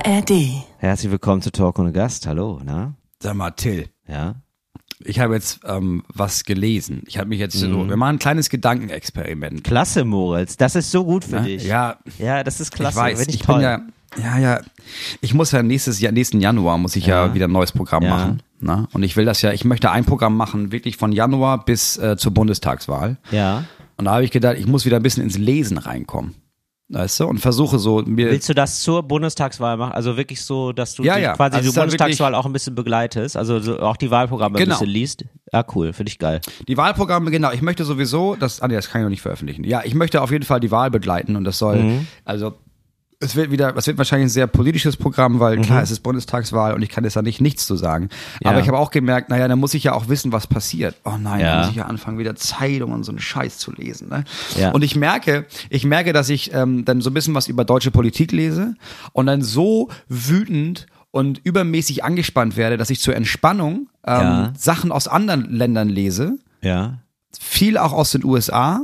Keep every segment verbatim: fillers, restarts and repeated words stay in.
A R D. Herzlich willkommen zu Talk ohne Gast. Hallo, na? Sag mal, Till. Ja? Ich habe jetzt ähm, was gelesen. Ich habe mich jetzt Mhm. so, wir machen ein kleines Gedankenexperiment. Klasse, Moritz. Das ist so gut für Ne? dich. Ja, Ja, das ist klasse. ich weiß. Finde ich Ich toll. bin ja, ja, ja. Ich muss ja nächstes Jahr, nächsten Januar muss ich ja, Ja. wieder ein neues Programm Ja. machen. Ne? Und ich will das ja, ich möchte ein Programm machen, wirklich von Januar bis äh, zur Bundestagswahl. Ja. Und da habe ich gedacht, ich muss wieder ein bisschen ins Lesen reinkommen. Weißt du? Und versuche so mir. Willst du das zur Bundestagswahl machen? Also wirklich so, dass du Ja, die, ja. quasi Also die es ist dann Bundestagswahl auch ein bisschen begleitest? Also so auch die Wahlprogramme Genau. ein bisschen liest? Ja, cool. Finde ich geil. Die Wahlprogramme, genau. Ich möchte sowieso, das, ah nee, das kann ich noch nicht veröffentlichen. Ja, ich möchte auf jeden Fall die Wahl begleiten und das soll, Mhm. also, es wird wieder, es wird wahrscheinlich ein sehr politisches Programm, weil klar, es ist Bundestagswahl und ich kann jetzt da nicht nichts zu sagen. Ja. Aber ich habe auch gemerkt, naja, dann muss ich ja auch wissen, was passiert. Oh nein, Ja. dann muss ich ja anfangen, wieder Zeitungen und so einen Scheiß zu lesen. Ne? Ja. Und ich merke, ich merke, dass ich ähm, dann so ein bisschen was über deutsche Politik lese und dann so wütend und übermäßig angespannt werde, dass ich zur Entspannung ähm, Ja. Sachen aus anderen Ländern lese. Ja. Viel auch aus den U S A,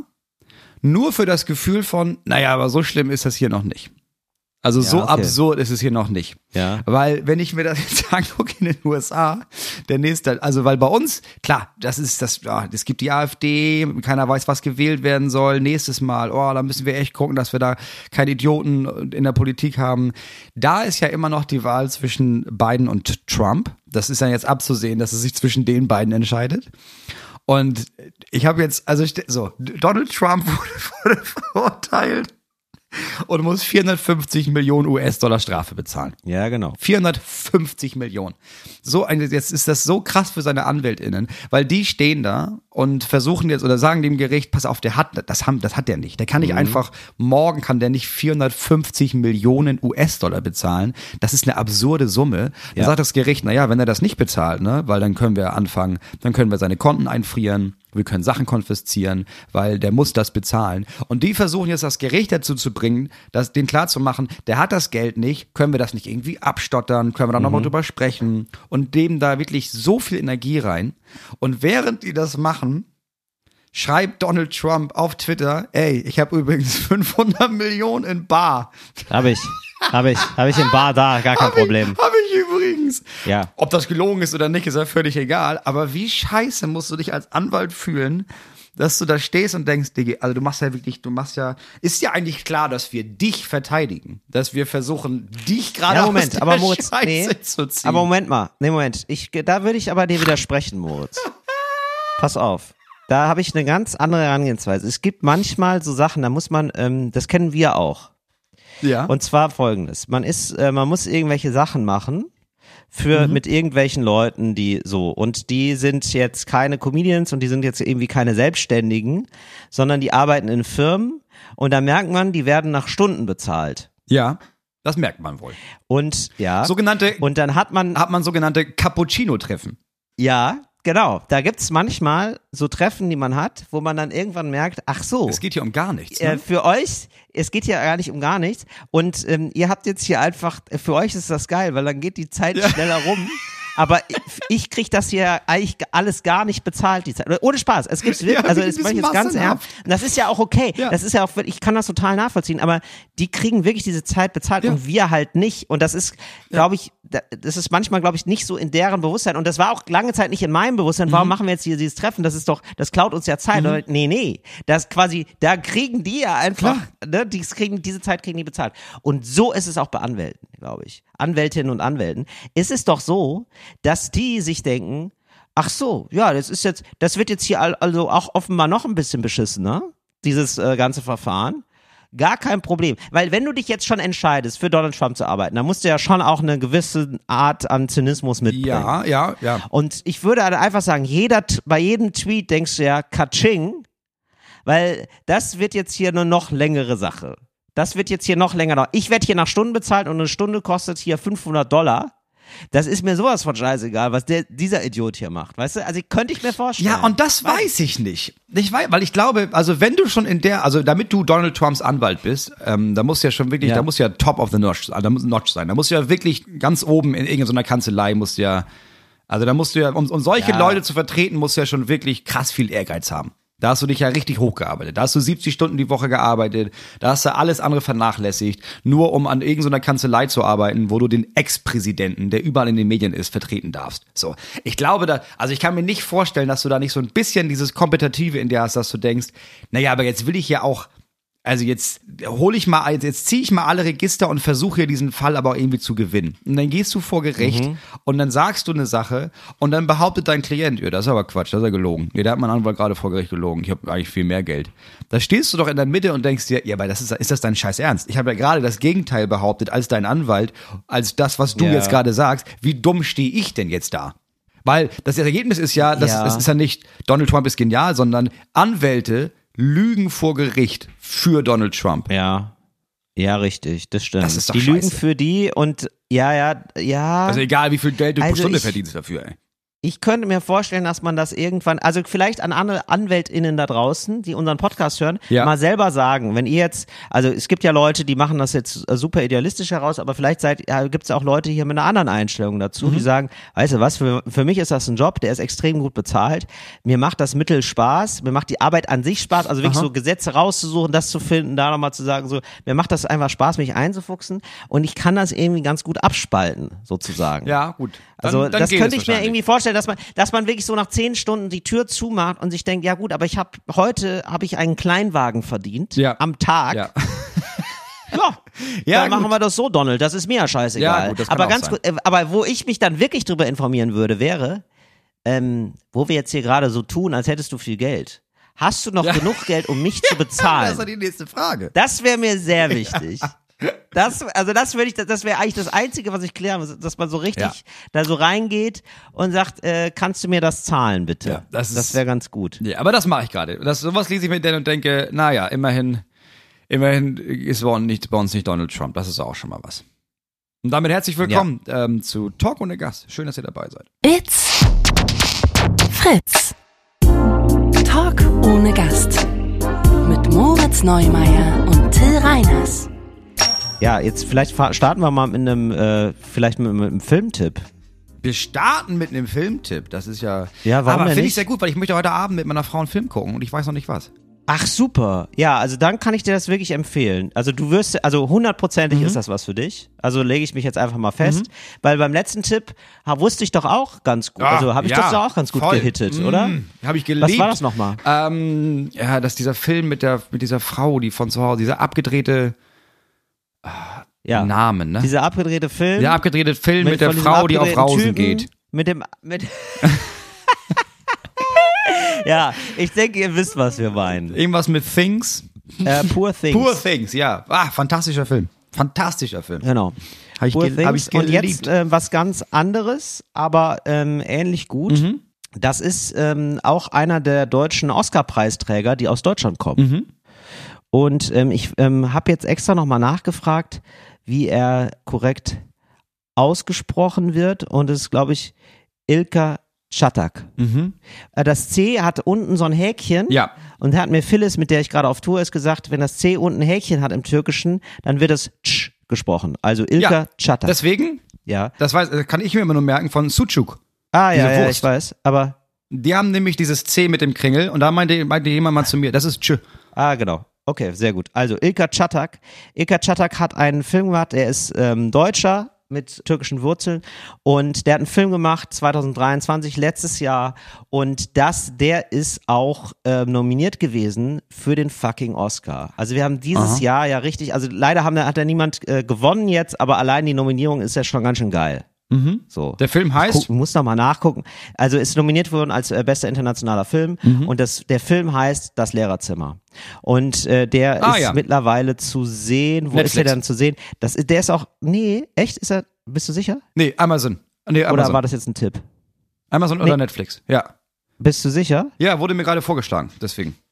nur für das Gefühl von, naja, aber so schlimm ist das hier noch nicht. Also so okay. absurd ist es hier noch nicht. Ja. Weil, wenn ich mir das jetzt angucke in den U S A, der nächste, also weil bei uns, klar, das ist das, ja, es gibt die AfD, keiner weiß, was gewählt werden soll. Nächstes Mal, oh, da müssen wir echt gucken, dass wir da keine Idioten in der Politik haben. Da ist ja immer noch die Wahl zwischen Biden und Trump. Das ist ja jetzt abzusehen, dass es sich zwischen den beiden entscheidet. Und ich habe jetzt, also ich, so, Donald Trump wurde, wurde verurteilt und muss vierhundertfünfzig Millionen U S-Dollar Strafe bezahlen. Ja, genau. vierhundertfünfzig Millionen. So eine, jetzt ist das so krass für seine AnwältInnen, weil die stehen da und versuchen jetzt oder sagen dem Gericht, pass auf, der hat, das haben, das hat der nicht. Der kann nicht Mhm. einfach, morgen kann der nicht vierhundertfünfzig Millionen U S-Dollar bezahlen. Das ist eine absurde Summe. Dann Ja. sagt das Gericht, naja, wenn er das nicht bezahlt, ne, weil dann können wir anfangen, dann können wir seine Konten einfrieren, wir können Sachen konfiszieren, weil der muss das bezahlen. Und die versuchen jetzt das Gericht dazu zu bringen, das, den klarzumachen, der hat das Geld nicht, können wir das nicht irgendwie abstottern, können wir da nochmal drüber sprechen und dem da wirklich so viel Energie rein. Und während die das machen, schreibt Donald Trump auf Twitter, ey, ich habe übrigens fünfhundert Millionen in Bar. Habe ich. Habe ich. Habe ich im Bar da. Gar kein Hab Problem. Ich, hab ich übrigens. Ja. Ob das gelogen ist oder nicht, ist ja völlig egal. Aber wie scheiße musst du dich als Anwalt fühlen, dass du da stehst und denkst, Diggi, also du machst ja wirklich, du machst ja, ist ja eigentlich klar, dass wir dich verteidigen, dass wir versuchen, dich gerade Ja, aus Moment, der aber Moritz, Scheiße nee, zu ziehen. aber Moment mal, nee, Moment, ich, da würde ich aber dir widersprechen, Moritz. Pass auf, da habe ich eine ganz andere Herangehensweise. Es gibt manchmal so Sachen, da muss man, ähm, das kennen wir auch. ja. Und zwar folgendes, man ist, äh, man muss irgendwelche Sachen machen für, mit irgendwelchen Leuten, die so, und die sind jetzt keine Comedians und die sind jetzt irgendwie keine Selbstständigen, sondern die arbeiten in Firmen und da merkt man, die werden nach Stunden bezahlt. ja, das merkt man wohl. Und, ja. Sogenannte, Und dann hat man, hat man sogenannte Cappuccino-Treffen. ja, genau, da gibt's manchmal so Treffen, die man hat, wo man dann irgendwann merkt, ach so, Es geht hier um gar nichts. äh, Ne? für euch, es geht ja gar nicht um gar nichts und ähm, ihr habt jetzt hier einfach, für euch ist das geil, weil dann geht die Zeit schneller rum. Aber ich, ich krieg das hier eigentlich alles gar nicht bezahlt, die Zeit. Ohne Spaß. Es gibt Ja, also ein das meine ich bisschen jetzt ganz massenhaft. ernst. Und das ist ja auch okay. Ja. Das ist ja auch, ich kann das total nachvollziehen, aber die kriegen wirklich diese Zeit bezahlt Ja. und wir halt nicht. Und das ist, glaube ich, das ist manchmal, glaube ich, nicht so in deren Bewusstsein. Und das war auch lange Zeit nicht in meinem Bewusstsein. Warum machen wir jetzt hier dieses Treffen? Das ist doch, das klaut uns ja Zeit. Oder, nee, nee. Das quasi, da kriegen die ja einfach, ne, die kriegen, diese Zeit kriegen die bezahlt. Und so ist es auch bei Anwälten, glaube ich. Anwältinnen und Anwälten. Ist es doch so, dass die sich denken, ach so, ja, das ist jetzt, das wird jetzt hier also auch offenbar noch ein bisschen beschissen, ne? Dieses äh, ganze Verfahren. Gar kein Problem. Weil wenn du dich jetzt schon entscheidest, für Donald Trump zu arbeiten, dann musst du ja schon auch eine gewisse Art an Zynismus mitbringen. Ja, ja, ja. Und ich würde halt einfach sagen, jeder, bei jedem Tweet denkst du ja, Katsching, weil das wird jetzt hier eine noch längere Sache. Das wird jetzt hier noch länger dauern. Ich werde hier nach Stunden bezahlt und eine Stunde kostet hier fünfhundert Dollar. Das ist mir sowas von scheißegal, was der, dieser Idiot hier macht, weißt du? Also könnte ich mir vorstellen. Ja, und das weiß ich nicht. Ich weiß, weil ich glaube, also wenn du schon in der, also damit du Donald Trumps Anwalt bist, ähm, da muss ja schon wirklich, Ja. da muss ja top of the notch, da muss notch sein. Da muss ja wirklich ganz oben in irgendeiner Kanzlei muss ja, also da musst du ja, um, um solche Ja. Leute zu vertreten, musst du ja schon wirklich krass viel Ehrgeiz haben. Da hast du dich ja richtig hochgearbeitet. Da hast du siebzig Stunden die Woche gearbeitet. Da hast du alles andere vernachlässigt, nur um an irgendeiner Kanzlei zu arbeiten, wo du den Ex-Präsidenten, der überall in den Medien ist, vertreten darfst. So. Ich glaube da, also ich kann mir nicht vorstellen, dass du da nicht so ein bisschen dieses Kompetitive in dir hast, dass du denkst, naja, aber jetzt will ich ja auch, also jetzt hole ich mal, jetzt ziehe ich mal alle Register und versuche hier diesen Fall aber auch irgendwie zu gewinnen. Und dann gehst du vor Gericht mhm. und dann sagst du eine Sache und dann behauptet dein Klient, ja, das ist aber Quatsch, das ist ja gelogen. Ja, da hat mein Anwalt gerade vor Gericht gelogen. Ich habe eigentlich viel mehr Geld. Da stehst du doch in der Mitte und denkst dir, ja, aber das ist, ist das dein Scheiß Ernst? Ich habe ja gerade das Gegenteil behauptet als dein Anwalt, als das, was du ja. jetzt gerade sagst. Wie dumm stehe ich denn jetzt da? Weil das Ergebnis ist ja, das, ja. das ist ja nicht Donald Trump ist genial, sondern Anwälte lügen vor Gericht für Donald Trump. Ja, ja, richtig, das stimmt. Das ist doch die scheiße. Lügen für die und ja, ja, ja. Also egal, wie viel Geld du also pro Stunde ich, verdienst dafür, ey. Ich könnte mir vorstellen, dass man das irgendwann, also vielleicht an andere AnwältInnen da draußen, die unseren Podcast hören, ja. mal selber sagen, wenn ihr jetzt, also es gibt ja Leute, die machen das jetzt super idealistisch heraus, aber vielleicht seid, ja, gibt es auch Leute hier mit einer anderen Einstellung dazu, mhm. die sagen, weißt du was, für, für mich ist das ein Job, der ist extrem gut bezahlt, mir macht das Mittel Spaß, mir macht die Arbeit an sich Spaß, also wirklich Aha. so Gesetze rauszusuchen, das zu finden, da nochmal zu sagen, so, mir macht das einfach Spaß, mich einzufuchsen und ich kann das irgendwie ganz gut abspalten, sozusagen. Ja, gut. Dann, also dann das könnte ich mir wahrscheinlich. irgendwie vorstellen, dass man, dass man wirklich so nach zehn Stunden die Tür zumacht und sich denkt, ja gut, aber ich habe heute habe ich einen Kleinwagen verdient ja. am Tag. Ja. Ja, ja dann gut. machen wir das so, Donald. Das ist mir ja scheißegal. Ja, gut, das kann aber auch ganz sein. gut, äh, aber wo ich mich dann wirklich drüber informieren würde, wäre, ähm, wo wir jetzt hier gerade so tun, als hättest du viel Geld. Hast du noch ja. genug Geld, um mich zu bezahlen? Das ist ja die nächste Frage. Das wäre mir sehr wichtig. Ja. Das, also das würde ich, das wäre eigentlich das Einzige, was ich klären muss, dass man so richtig ja. da so reingeht und sagt, äh, kannst du mir das zahlen, bitte? Ja, das das wäre ganz gut. Ja, aber das mache ich gerade. Das, sowas lese ich mir denn und denke, naja, immerhin, immerhin ist bei uns, nicht, bei uns nicht Donald Trump. Das ist auch schon mal was. Und damit herzlich willkommen ja. ähm, zu Talk ohne Gast. Schön, dass ihr dabei seid. It's Fritz. Talk ohne Gast. Mit Moritz Neumeier und Till Reiners. Ja, jetzt vielleicht starten wir mal mit einem, äh, vielleicht mit, mit einem Filmtipp. Wir starten mit einem Filmtipp. Das ist ja. Ja, warum aber denn finde nicht? ich sehr gut, weil ich möchte heute Abend mit meiner Frau einen Film gucken und ich weiß noch nicht was. Ach super, ja, also dann kann ich dir das wirklich empfehlen. Also du wirst, also hundertprozentig mhm. ist das was für dich. Also lege ich mich jetzt einfach mal fest, mhm. weil beim letzten Tipp ha, wusste ich doch auch ganz gut, ja, also habe ich ja, das auch ganz gut voll. gehittet, mhm. oder? Habe ich geliebt. Was war das nochmal? Ähm, ja, das ist dieser Film mit der mit dieser Frau, die von zu Hause, dieser abgedrehte ja. Namen, ne? Dieser abgedrehte Film. Der abgedrehte Film mit, mit der Frau, die auf Rausen Typen, geht. Mit dem, mit ja, ich denke, ihr wisst, was wir meinen. Irgendwas mit Things. Äh, Poor Things. Poor Things, ja. Ah, fantastischer Film. Fantastischer Film. Genau. Hab ich, Poor ge- Things. hab ich Und geliebt. jetzt äh, was ganz anderes, aber ähm, ähnlich gut. Mhm. Das ist ähm, auch einer der deutschen Oscar-Preisträger, die aus Deutschland kommen. Mhm. Und ähm, ich ähm, habe jetzt extra nochmal nachgefragt, wie er korrekt ausgesprochen wird. Und es ist, glaube ich, Ilker Çatak. Mhm. Äh, Das C hat unten so ein Häkchen. Ja. Und da hat mir Phyllis, mit der ich gerade auf Tour ist, gesagt, wenn das C unten ein Häkchen hat im Türkischen, dann wird es Tsch gesprochen. Also Ilker Ja, Çatak. deswegen, Ja. das weiß, das kann ich mir immer nur merken von Sucuk. Ah, Diese ja, ja, Wurst. ich weiß. Aber, Die haben nämlich dieses C mit dem Kringel und da meinte, meinte jemand mal zu mir, das ist Tschö. ah, genau. Okay, sehr gut. Also Ilker Çatak. Ilker Çatak hat einen Film gemacht, der ist ähm, Deutscher mit türkischen Wurzeln und der hat einen Film gemacht zwanzig dreiundzwanzig, letztes Jahr und das, der ist auch äh, nominiert gewesen für den fucking Oscar. Also wir haben dieses Aha. Jahr ja richtig, also leider haben, hat da niemand äh, gewonnen jetzt, aber allein die Nominierung ist ja schon ganz schön geil. Mhm. So. Der Film heißt? Guck, muss noch mal nachgucken. Also ist nominiert worden als äh, bester internationaler Film Mhm. und das, der Film heißt Das Lehrerzimmer. Und äh, der Ah, ist ja. mittlerweile zu sehen. Wo Netflix. ist der dann zu sehen? Das, ist- der ist auch, nee, echt? Ist er, bist du sicher? Nee, Amazon. Nee, Amazon. Oder war das jetzt ein Tipp? Amazon Nee. oder Netflix, ja. Bist du sicher? Ja, wurde mir gerade vorgeschlagen, deswegen.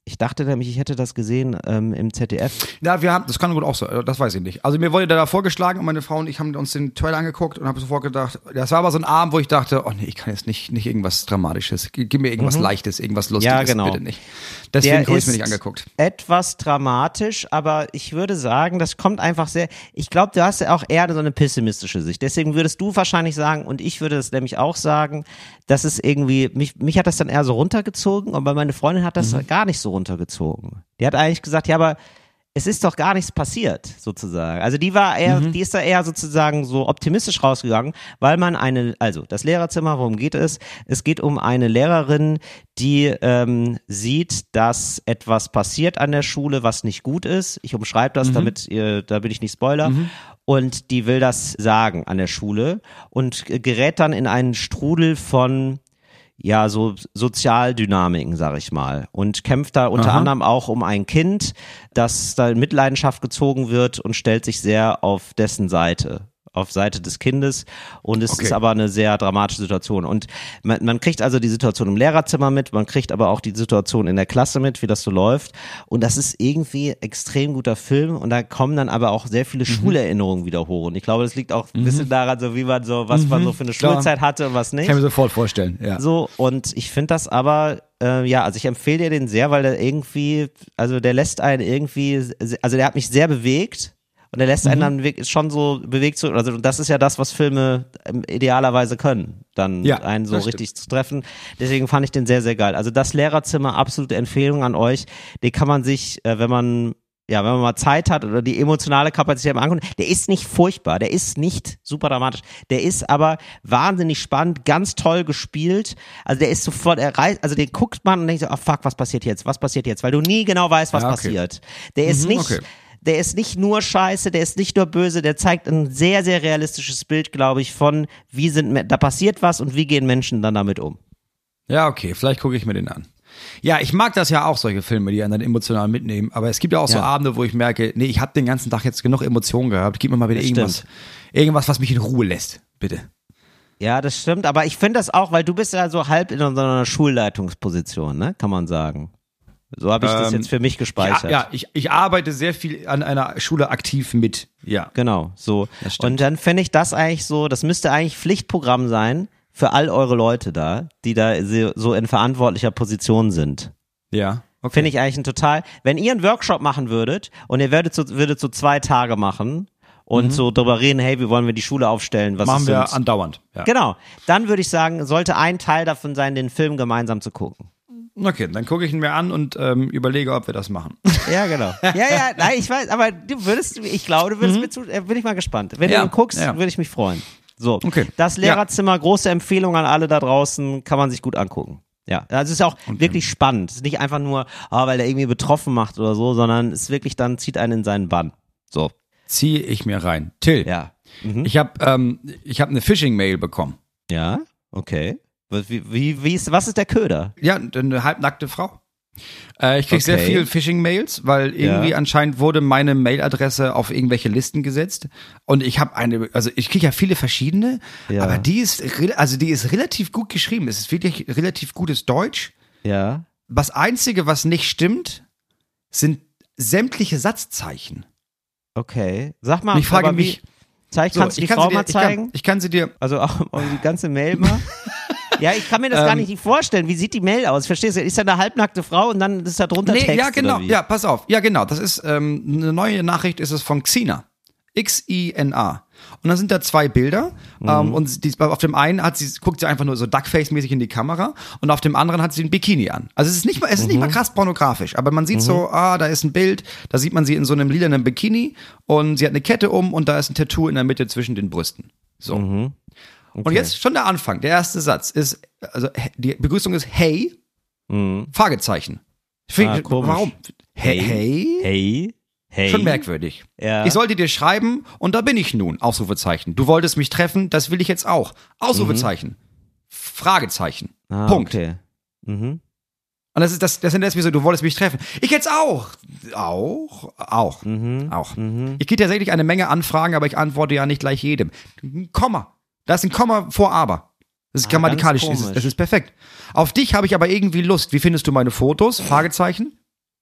Ich dachte nämlich, ich hätte das gesehen ähm, im Z D F. Ja, wir haben, das kann gut auch so, das weiß ich nicht. Also mir wurde da vorgeschlagen und meine Frau und ich haben uns den Trailer angeguckt und haben sofort gedacht, das war aber so ein Abend, wo ich dachte, oh nee, ich kann jetzt nicht, nicht irgendwas Dramatisches. Gib mir irgendwas mhm. Leichtes, irgendwas Lustiges, ja, genau. bitte nicht. Deswegen habe ich es mir nicht angeguckt. Etwas dramatisch, aber ich würde sagen, das kommt einfach sehr, ich glaube, du hast ja auch eher so eine pessimistische Sicht. Deswegen würdest du wahrscheinlich sagen, und ich würde das nämlich auch sagen, dass es irgendwie, mich, mich hat das dann eher so runtergezogen, aber meine Freundin hat das mhm. gar nicht so runtergezogen. Die hat eigentlich gesagt, ja, aber es ist doch gar nichts passiert, sozusagen. Also die war eher, mhm. die ist da eher sozusagen so optimistisch rausgegangen, weil man eine, also das Lehrerzimmer, worum geht es? Es geht um eine Lehrerin, die ähm, sieht, dass etwas passiert an der Schule, was nicht gut ist. Ich umschreibe das, mhm. damit ihr, da bin ich nicht Spoiler. Mhm. Und die will das sagen an der Schule und gerät dann in einen Strudel von ja, so Sozialdynamiken, sag ich mal. Und kämpft da unter Aha. anderem auch um ein Kind, das da in Mitleidenschaft gezogen wird und stellt sich sehr auf dessen Seite. Auf Seite des Kindes und es okay. ist aber eine sehr dramatische Situation und man, man kriegt also die Situation im Lehrerzimmer mit, man kriegt aber auch die Situation in der Klasse mit, wie das so läuft und das ist irgendwie extrem guter Film und da kommen dann aber auch sehr viele mhm. Schulerinnerungen wieder hoch und ich glaube, das liegt auch ein bisschen mhm. daran, so wie man so, was mhm. man so für eine Schulzeit hatte und was nicht. Kann ich mir sofort vorstellen, ja. So und ich finde das aber äh, ja, also ich empfehle dir den sehr, weil der irgendwie, also der lässt einen irgendwie, also der hat mich sehr bewegt. Und er lässt einen dann wirklich schon so bewegt zu, also das ist ja das, was Filme idealerweise können, dann ja, einen so richtig stimmt. zu treffen. Deswegen fand ich den sehr, sehr geil. Also das Lehrerzimmer, absolute Empfehlung an euch. Den kann man sich, äh, wenn man, ja, wenn man mal Zeit hat oder die emotionale Kapazität mal angucken, der ist nicht furchtbar, der ist nicht super dramatisch, der ist aber wahnsinnig spannend, ganz toll gespielt. Also der ist sofort, er reißt, also den guckt man und denkt so, oh fuck, was passiert jetzt, was passiert jetzt, weil du nie genau weißt, was ja, okay. passiert. Der ist mhm, nicht... Okay. Der ist nicht nur scheiße, der ist nicht nur böse, der zeigt ein sehr, sehr realistisches Bild, glaube ich, von wie sind, da passiert was und wie gehen Menschen dann damit um. Ja, okay, vielleicht gucke ich mir den an. Ja, ich mag das ja auch, solche Filme, die einen dann emotional mitnehmen, aber es gibt ja auch so ja. Abende, wo ich merke, nee, ich habe den ganzen Tag jetzt genug Emotionen gehabt, gib mir mal wieder das irgendwas, stimmt. irgendwas, was mich in Ruhe lässt, bitte. Ja, das stimmt, aber ich finde das auch, weil du bist ja so halb in so einer Schulleitungsposition, ne, kann man sagen. So habe ich das ähm, jetzt für mich gespeichert. Ja, ja ich, ich arbeite sehr viel an einer Schule aktiv mit. Ja. Genau, so. Und dann fände ich das eigentlich so, das müsste eigentlich Pflichtprogramm sein für all eure Leute da, die da so in verantwortlicher Position sind. Ja. Okay. Finde ich eigentlich ein total, wenn ihr einen Workshop machen würdet und ihr würdet so, würdet so zwei Tage machen und mhm. so drüber reden, hey, wie wollen wir die Schule aufstellen? Was machen wir sind? andauernd. Ja. Genau. Dann würde ich sagen, sollte ein Teil davon sein, den Film gemeinsam zu gucken. Okay, dann gucke ich ihn mir an und ähm, überlege, ob wir das machen. Ja, genau. Ja, ja, nein, ich weiß, aber du würdest, ich glaube, du würdest mhm. mir zu, äh, bin ich mal gespannt. Wenn ja, du ihn guckst, ja. würde ich mich freuen. So, okay. Das Lehrerzimmer, ja. große Empfehlung an alle da draußen, kann man sich gut angucken. Ja, also es ist auch okay. wirklich spannend. Es ist nicht einfach nur, oh, weil der irgendwie betroffen macht oder so, sondern es ist wirklich dann, zieht einen in seinen Bann. So. Ziehe ich mir rein. Till, ja. Mhm. ich habe ähm, ich hab eine Phishing-Mail bekommen. Ja, okay. Wie, wie, wie ist, was ist der Köder? Ja, eine halbnackte Frau. Äh, ich krieg okay. sehr viel Phishing-Mails, weil irgendwie ja. anscheinend wurde meine Mailadresse auf irgendwelche Listen gesetzt und ich habe eine, also ich kriege ja viele verschiedene, ja. aber die ist, also die ist relativ gut geschrieben. Es ist wirklich relativ gutes Deutsch. Ja. Das Einzige, was nicht stimmt, sind sämtliche Satzzeichen. Okay. Sag mal, ich frage mich, zeig, so, kannst du die kann Frau dir, mal zeigen? Ich kann, ich kann sie dir. Also auch die ganze Mail mal. Ja, ich kann mir das ähm, gar nicht vorstellen. Wie sieht die Mail aus? Verstehst du? Ist ja eine halbnackte Frau und dann ist da drunter nee, Text. Ja, genau. Oder wie? Ja, pass auf. Ja, genau. Das ist ähm, eine neue Nachricht. Ist es von Xina. X I N A. Und dann sind da zwei Bilder. Mhm. Ähm, und die, auf dem einen hat sie, guckt sie einfach nur so Duckface-mäßig in die Kamera. Und auf dem anderen hat sie ein Bikini an. Also es ist nicht mal, es ist mhm. nicht mal krass pornografisch. Aber man sieht mhm. so, ah, da ist ein Bild. Da sieht man sie in so einem lilanen Bikini. Und sie hat eine Kette um und da ist ein Tattoo in der Mitte zwischen den Brüsten. So. Mhm. Okay. Und jetzt schon der Anfang, der erste Satz ist, also die Begrüßung ist hey, mhm. Fragezeichen. Find, ah, warum? Hey, hey, hey, hey. Schon merkwürdig. Ja. Ich sollte dir schreiben und da bin ich nun, Ausrufezeichen. Du wolltest mich treffen, das will ich jetzt auch. Ausrufezeichen. Mhm. Fragezeichen. Ah, Punkt. Okay. Mhm. Und das ist das, das sind jetzt wie so, du wolltest mich treffen. Ich jetzt auch. Auch? Auch. Mhm. Auch. Mhm. Ich kriege tatsächlich eine Menge Anfragen, aber ich antworte ja nicht gleich jedem. Komma. Da ist ein Komma vor aber. Das ist ah, grammatikalisch, das ist, das ist perfekt. Auf dich habe ich aber irgendwie Lust. Wie findest du meine Fotos? Fragezeichen.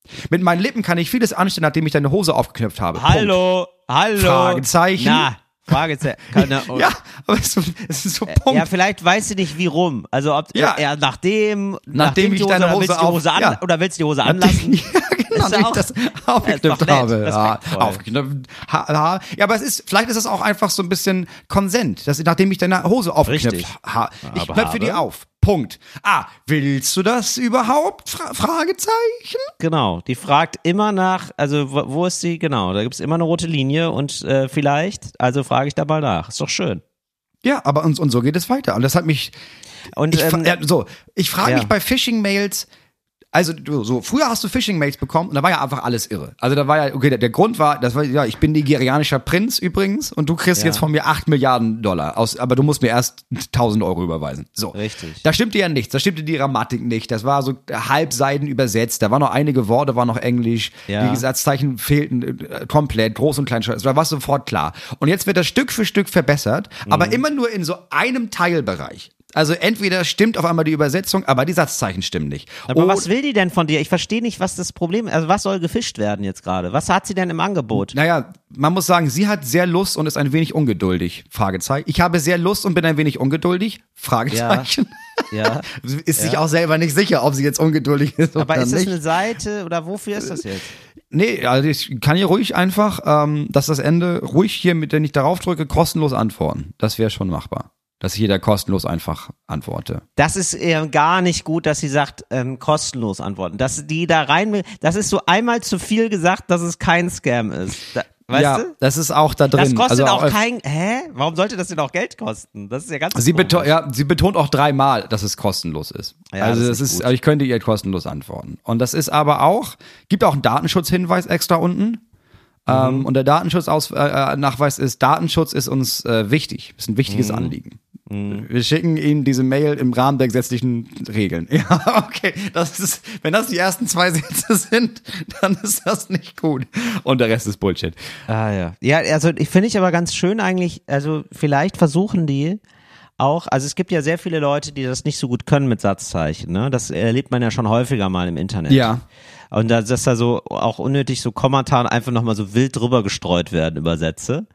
Mit meinen Lippen kann ich vieles anstellen, nachdem ich deine Hose aufgeknöpft habe. Hallo, hallo. Fragezeichen. Na, Fragezeichen. Keine, oh. Ja, aber es ist, es ist so Punkt. Ja, vielleicht weißt du nicht, wie rum. Also ob Ja. ja, nachdem, Nachdem ich die deine oder Hose willst du die auf- Hose an, ja. oder willst du die Hose anlassen? Ja, genau, Ist nachdem auch- ich das Ja, ist aufgeknöpft doch nett, habe. Ja, respektvoll. aufgeknöpft. Ha, ha. Ja, aber es ist, vielleicht ist es auch einfach so ein bisschen Konsent, dass, nachdem ich deine Hose aufgeknöpft Richtig. habe. Ich Aber knöpfe die habe. auf. Punkt. Ah, willst du das überhaupt? Fra Fragezeichen? Genau, die fragt immer nach, also wo, wo ist sie, genau, da gibt es immer eine rote Linie und äh, vielleicht, also frage ich da mal nach, ist doch schön. Ja, aber und, und so geht es weiter. Und das hat mich, Und ich, fra- ähm, ja, so, ich frage ja. mich bei Phishing-Mails, also du, so, früher hast du Phishing-Mails bekommen und da war ja einfach alles irre. Also da war ja, okay, der, der Grund war, das war, ja, ich bin nigerianischer Prinz übrigens und du kriegst Ja. jetzt von mir acht Milliarden Dollar aus, aber du musst mir erst tausend Euro überweisen. So. Richtig. Da stimmte ja nichts, da stimmte die Grammatik nicht, das war so halbseiden übersetzt, da waren noch einige Worte, war noch Englisch, Ja. die Satzzeichen fehlten äh, komplett, Groß- und Kleinschreibung, es war sofort klar. Und jetzt wird das Stück für Stück verbessert, Mhm. aber immer nur in so einem Teilbereich. Also entweder stimmt auf einmal die Übersetzung, aber die Satzzeichen stimmen nicht. aber Oh, was will die denn von dir? Ich verstehe nicht, was das Problem ist. Also was soll gefischt werden jetzt gerade? Was hat sie denn im Angebot? Naja, man muss sagen, sie hat sehr Lust und ist ein wenig ungeduldig. Fragezeichen. Ich habe sehr Lust und bin ein wenig ungeduldig. Fragezeichen. Ja. Ist sich auch selber nicht sicher, ob sie jetzt ungeduldig ist Aber oder ist das nicht. eine Seite oder wofür ist das jetzt? Nee, also ich kann hier ruhig einfach, ähm, dass das Ende ruhig hier, mit wenn ich darauf drücke, kostenlos antworten. Das wäre schon machbar. Dass ich hier da kostenlos einfach antworte. Das ist äh, gar nicht gut, dass sie sagt, ähm, kostenlos antworten. Dass die da rein will, das ist so einmal zu viel gesagt, dass es kein Scam ist. Da, weißt ja, du? das ist auch da drin. Das kostet also auch äh, kein, hä? Warum sollte das denn auch Geld kosten? Das ist ja ganz Sie, komisch. beto ja, sie betont auch dreimal, dass es kostenlos ist. Ja, also das das ist ist, nicht also ich könnte ihr kostenlos antworten. Und das ist aber auch, gibt auch einen Datenschutzhinweis extra unten. Ähm, und der Datenschutznachweis ist, Datenschutz ist uns äh, wichtig, ist ein wichtiges Mhm. Anliegen. Wir schicken Ihnen diese Mail im Rahmen der gesetzlichen Regeln. Ja, okay. Das ist, wenn das die ersten zwei Sätze sind, dann ist das nicht gut. Und der Rest ist Bullshit. Ah ja. Ja, also ich finde ich aber ganz schön eigentlich, also vielleicht versuchen die auch, also es gibt ja sehr viele Leute, die das nicht so gut können mit Satzzeichen, ne? Das erlebt man ja schon häufiger mal im Internet. Ja. Und da, dass da so auch unnötig so Kommentare einfach nochmal so wild drüber gestreut werden über Sätze.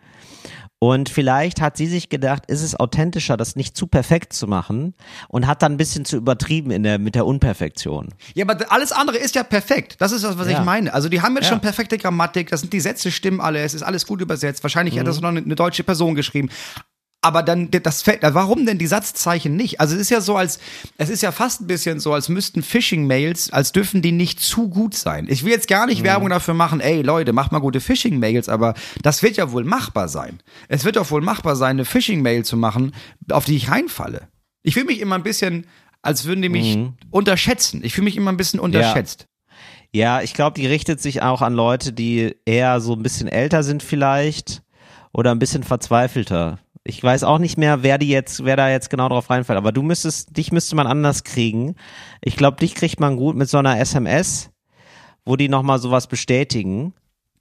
Und vielleicht hat sie sich gedacht, ist es authentischer, das nicht zu perfekt zu machen und hat dann ein bisschen zu übertrieben in der, mit der Unperfektion. Ja, aber alles andere ist ja perfekt. Das ist das, was Ja. ich meine. Also die haben jetzt Ja. schon perfekte Grammatik, das sind die Sätze stimmen alle, es ist alles gut übersetzt. Wahrscheinlich Mhm. hat das noch eine, eine deutsche Person geschrieben. Aber dann, das fällt, warum denn die Satzzeichen nicht? Also es ist ja so, als, es ist ja fast ein bisschen so, als müssten Phishing-Mails, als dürfen die nicht zu gut sein. Ich will jetzt gar nicht Mhm. Werbung dafür machen, ey Leute, macht mal gute Phishing-Mails, aber das wird ja wohl machbar sein. Es wird doch wohl machbar sein, eine Phishing-Mail zu machen, auf die ich reinfalle. Ich fühle mich immer ein bisschen, als würden die mich Mhm. unterschätzen. Ich fühle mich immer ein bisschen unterschätzt. Ja, ich glaube, die richtet sich auch an Leute, die eher so ein bisschen älter sind vielleicht oder ein bisschen verzweifelter. Ich weiß auch nicht mehr, wer die jetzt, wer da jetzt genau drauf reinfällt, aber du müsstest, dich müsste man anders kriegen. Ich glaube, dich kriegt man gut mit so einer S M S, wo die nochmal sowas bestätigen,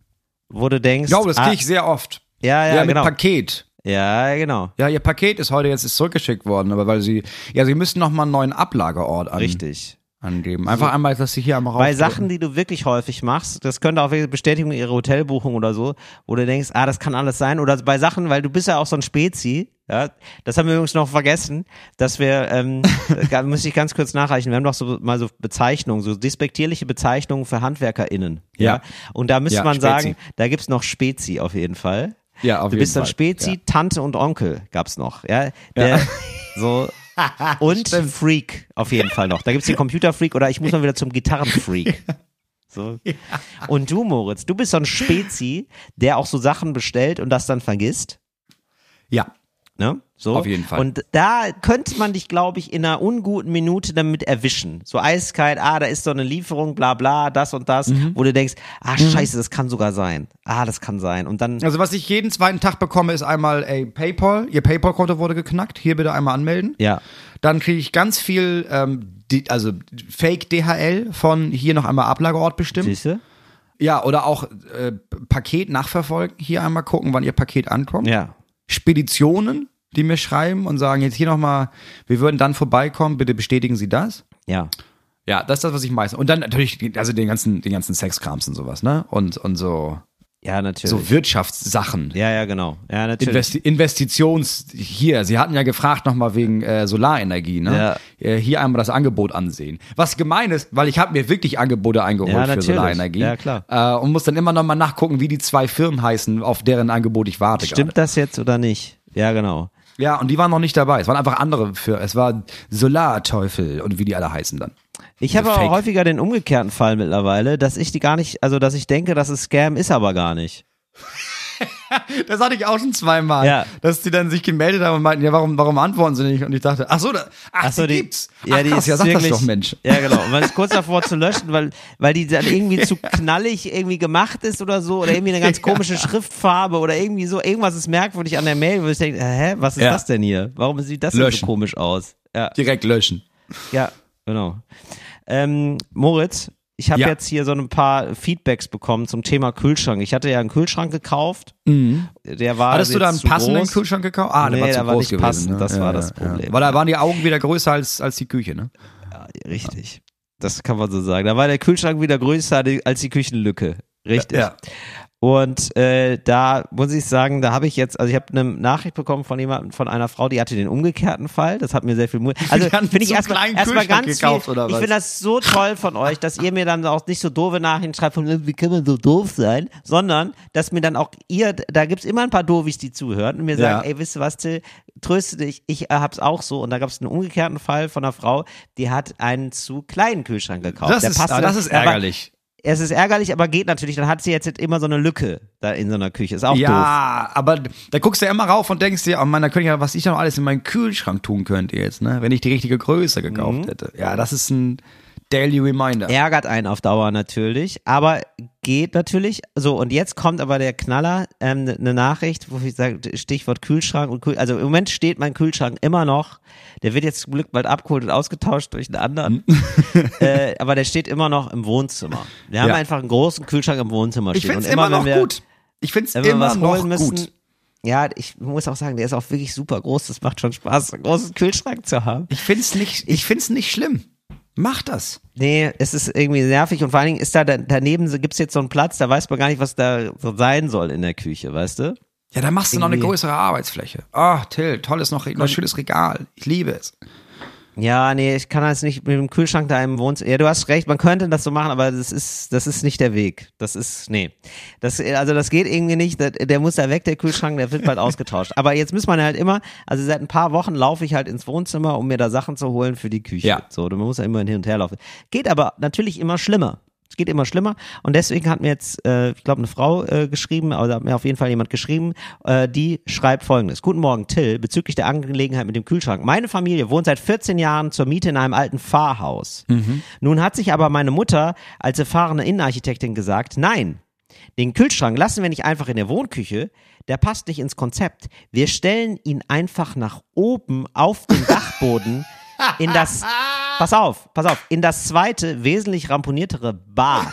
wo du denkst, Ja, das ah, kriege ich sehr oft. ja, ja, Ja, mit genau. Paket. Ja, genau. Ja, ihr Paket ist heute jetzt ist zurückgeschickt worden, aber weil sie, ja, sie müssen noch mal einen neuen Ablageort an, Richtig. angeben. Einfach einmal, dass sie hier einmal Bei raufdrücken. Sachen, die du wirklich häufig machst, das könnte auch wirklich Bestätigung ihrer Hotelbuchung oder so, wo du denkst, ah, das kann alles sein. Oder bei Sachen, weil du bist ja auch so ein Spezi, ja, das haben wir übrigens noch vergessen, dass wir, ähm, da muss ich ganz kurz nachreichen, wir haben doch so mal so Bezeichnungen, so despektierliche Bezeichnungen für HandwerkerInnen. Ja. Ja. Und da müsste Ja, man Spezi. sagen, da gibt's noch Spezi auf jeden Fall. Ja, auf Du jeden bist dann Fall. Spezi, Ja. Tante und Onkel gab's noch, ja. Der, so, und Freak auf jeden Fall noch. Da gibt's den Computerfreak oder ich muss mal wieder zum Gitarrenfreak. So. Und du, Moritz, du bist so ein Spezi, der auch so Sachen bestellt und das dann vergisst. Ja. Ne? So. Auf jeden Fall. Und da könnte man dich, glaube ich, in einer unguten Minute damit erwischen. So eiskalt, ah, da ist so eine Lieferung, bla bla, das und das, Mhm. wo du denkst, ah, scheiße, das kann sogar sein. Ah, das kann sein. Und dann, Also was ich jeden zweiten Tag bekomme, ist einmal, ey, PayPal, ihr PayPal-Konto wurde geknackt, hier bitte einmal anmelden. ja, Dann kriege ich ganz viel, ähm, die, also Fake-D H L von hier noch einmal Ablageort bestimmt. siehst du? Ja, oder auch äh, Paket nachverfolgen, hier einmal gucken, wann ihr Paket ankommt. Ja. Speditionen, die mir schreiben und sagen, jetzt hier nochmal, wir würden dann vorbeikommen, bitte bestätigen Sie das. Ja. Ja, das ist das, was ich meiste. Und dann natürlich, also den ganzen, den ganzen Sexkrams und sowas, ne? Und, und so, Ja, natürlich. so Wirtschaftssachen. Ja, ja, genau. Ja, natürlich. Investi- Investitions, hier, Sie hatten ja gefragt nochmal wegen äh, Solarenergie, ne? Ja. Äh, hier einmal das Angebot ansehen. Was gemein ist, weil ich habe mir wirklich Angebote eingeholt Ja, für natürlich. Solarenergie. Ja, klar. Äh, und muss dann immer nochmal nachgucken, wie die zwei Firmen heißen, auf deren Angebot ich warte. Stimmt gerade. das jetzt oder nicht? Ja, genau. Ja, und die waren noch nicht dabei. Es waren einfach andere für, es war Solarteufel und wie die alle heißen dann. Ich habe Fake. aber häufiger den umgekehrten Fall mittlerweile, dass ich die gar nicht, also dass ich denke, dass es Scam ist, aber gar nicht. Das hatte ich auch schon zweimal, Ja. dass die dann sich gemeldet haben und meinten, ja, warum, warum antworten sie nicht? Und ich dachte, ach so, da, ach, Ach so, die die gibt's. Ja, Ach, die krass, ist ja, sag wirklich, das doch, Mensch. Ja, genau. Und man ist kurz davor zu löschen, weil, weil die dann irgendwie zu knallig irgendwie gemacht ist oder so oder irgendwie eine ganz komische Schriftfarbe oder irgendwie so, irgendwas ist merkwürdig an der Mail, wo ich denke, hä, was ist Ja. das denn hier? Warum sieht das denn so Löschen. komisch aus? Ja, Direkt löschen. ja, genau. Ähm, Moritz, ich habe Ja. jetzt hier so ein paar Feedbacks bekommen zum Thema Kühlschrank. Ich hatte ja einen Kühlschrank gekauft. Der war Hattest du da einen jetzt zu passenden groß. Kühlschrank gekauft? Ah, der Nee, war zu der war groß nicht gewesen. passend, Ne? das ja, war ja, das ja. Problem. Weil da waren die Augen wieder größer als, als die Küche, ne? Richtig. Das kann man so sagen. Da war der Kühlschrank wieder größer als die Küchenlücke. Richtig. Ja. Und äh, da muss ich sagen, da habe ich jetzt, also ich habe eine Nachricht bekommen von jemandem, von einer Frau, die hatte den umgekehrten Fall. Das hat mir sehr viel Mut. Also Die hatten finde ich so einen erstmal kleinen erstmal Kühlschrank ganz gekauft, viel, oder ich was? finde das so toll von euch, dass ihr mir dann auch nicht so doofe Nachrichten schreibt von, wie kann man so doof sein, sondern dass mir dann auch ihr, da gibt's immer ein paar Doofies, die zuhören und mir sagen, Ja. ey, wisst du was, Till, tröste dich, ich äh, hab's auch so. Und da gab es einen umgekehrten Fall von einer Frau, die hat einen zu kleinen Kühlschrank gekauft. Das Der ist, passte ah, das dann- ist der war- ärgerlich. Es ist ärgerlich, aber geht natürlich. Dann hat sie jetzt immer so eine Lücke da in so einer Küche. Ist auch doof. Ja, aber da guckst du ja immer rauf und denkst dir, oh Mann, da könnte ich ja, was ich noch alles in meinen Kühlschrank tun könnte jetzt, ne? Wenn ich die richtige Größe gekauft Mhm. hätte. Ja, das ist ein Daily Reminder. Ärgert einen auf Dauer natürlich, aber geht natürlich. So, und jetzt kommt aber der Knaller, ähm, eine Nachricht, wo ich sage, Stichwort Kühlschrank und Kühl, also im Moment steht mein Kühlschrank immer noch, der wird jetzt zum Glück bald abgeholt und ausgetauscht durch einen anderen, äh, aber der steht immer noch im Wohnzimmer. Wir haben Ja. einfach einen großen Kühlschrank im Wohnzimmer Ich stehen. find's und immer, wenn noch wir, gut. Ich find's Wenn wir immer was noch holen müssen, gut. ja, ich muss auch sagen, der ist auch wirklich super groß, das macht schon Spaß, einen großen Kühlschrank zu haben. Ich find's nicht, ich find's nicht schlimm. Mach das. Nee, es ist irgendwie nervig und vor allen Dingen ist da da- daneben so- gibt's jetzt so einen Platz, da weiß man gar nicht, was da so sein soll in der Küche, weißt du? Ja, dann machst du noch eine Irgendwie- größere Arbeitsfläche. Ah, Till, tolles noch, noch schönes Regal. Ich liebe es. Ja, nee, ich kann das nicht mit dem Kühlschrank da im Wohnzimmer. Ja, du hast recht, man könnte das so machen, aber das ist, das ist nicht der Weg. Das ist, nee. Das, also das geht irgendwie nicht. Der, der muss da weg, der Kühlschrank, der wird bald ausgetauscht. Aber jetzt muss man halt immer, also seit ein paar Wochen laufe ich halt ins Wohnzimmer, um mir da Sachen zu holen für die Küche. Ja. So, man muss ja immer hin und her laufen. Geht aber natürlich immer schlimmer. Es geht immer schlimmer und deswegen hat mir jetzt, äh, ich glaube, eine Frau äh, geschrieben, also hat mir auf jeden Fall jemand geschrieben, äh, die schreibt folgendes. Guten Morgen, Till, bezüglich der Angelegenheit mit dem Kühlschrank. Meine Familie wohnt seit vierzehn Jahren zur Miete in einem alten Pfarrhaus. Nun hat sich aber meine Mutter als erfahrene Innenarchitektin gesagt, nein, den Kühlschrank lassen wir nicht einfach in der Wohnküche, der passt nicht ins Konzept. Wir stellen ihn einfach nach oben auf den Dachboden in das, pass auf, pass auf, in das zweite, wesentlich ramponiertere Bad.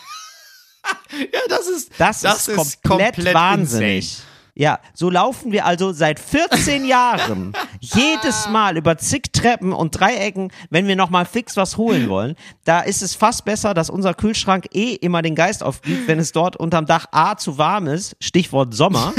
Ja, das ist, Das, ist, komplett, wahnsinnig. insane. Ja, so laufen wir also seit vierzehn Jahren jedes Mal über zig Treppen und Dreiecken, wenn wir nochmal fix was holen wollen. Da ist es fast besser, dass unser Kühlschrank eh immer den Geist aufgibt, wenn es dort unterm Dach A zu warm ist, Stichwort Sommer.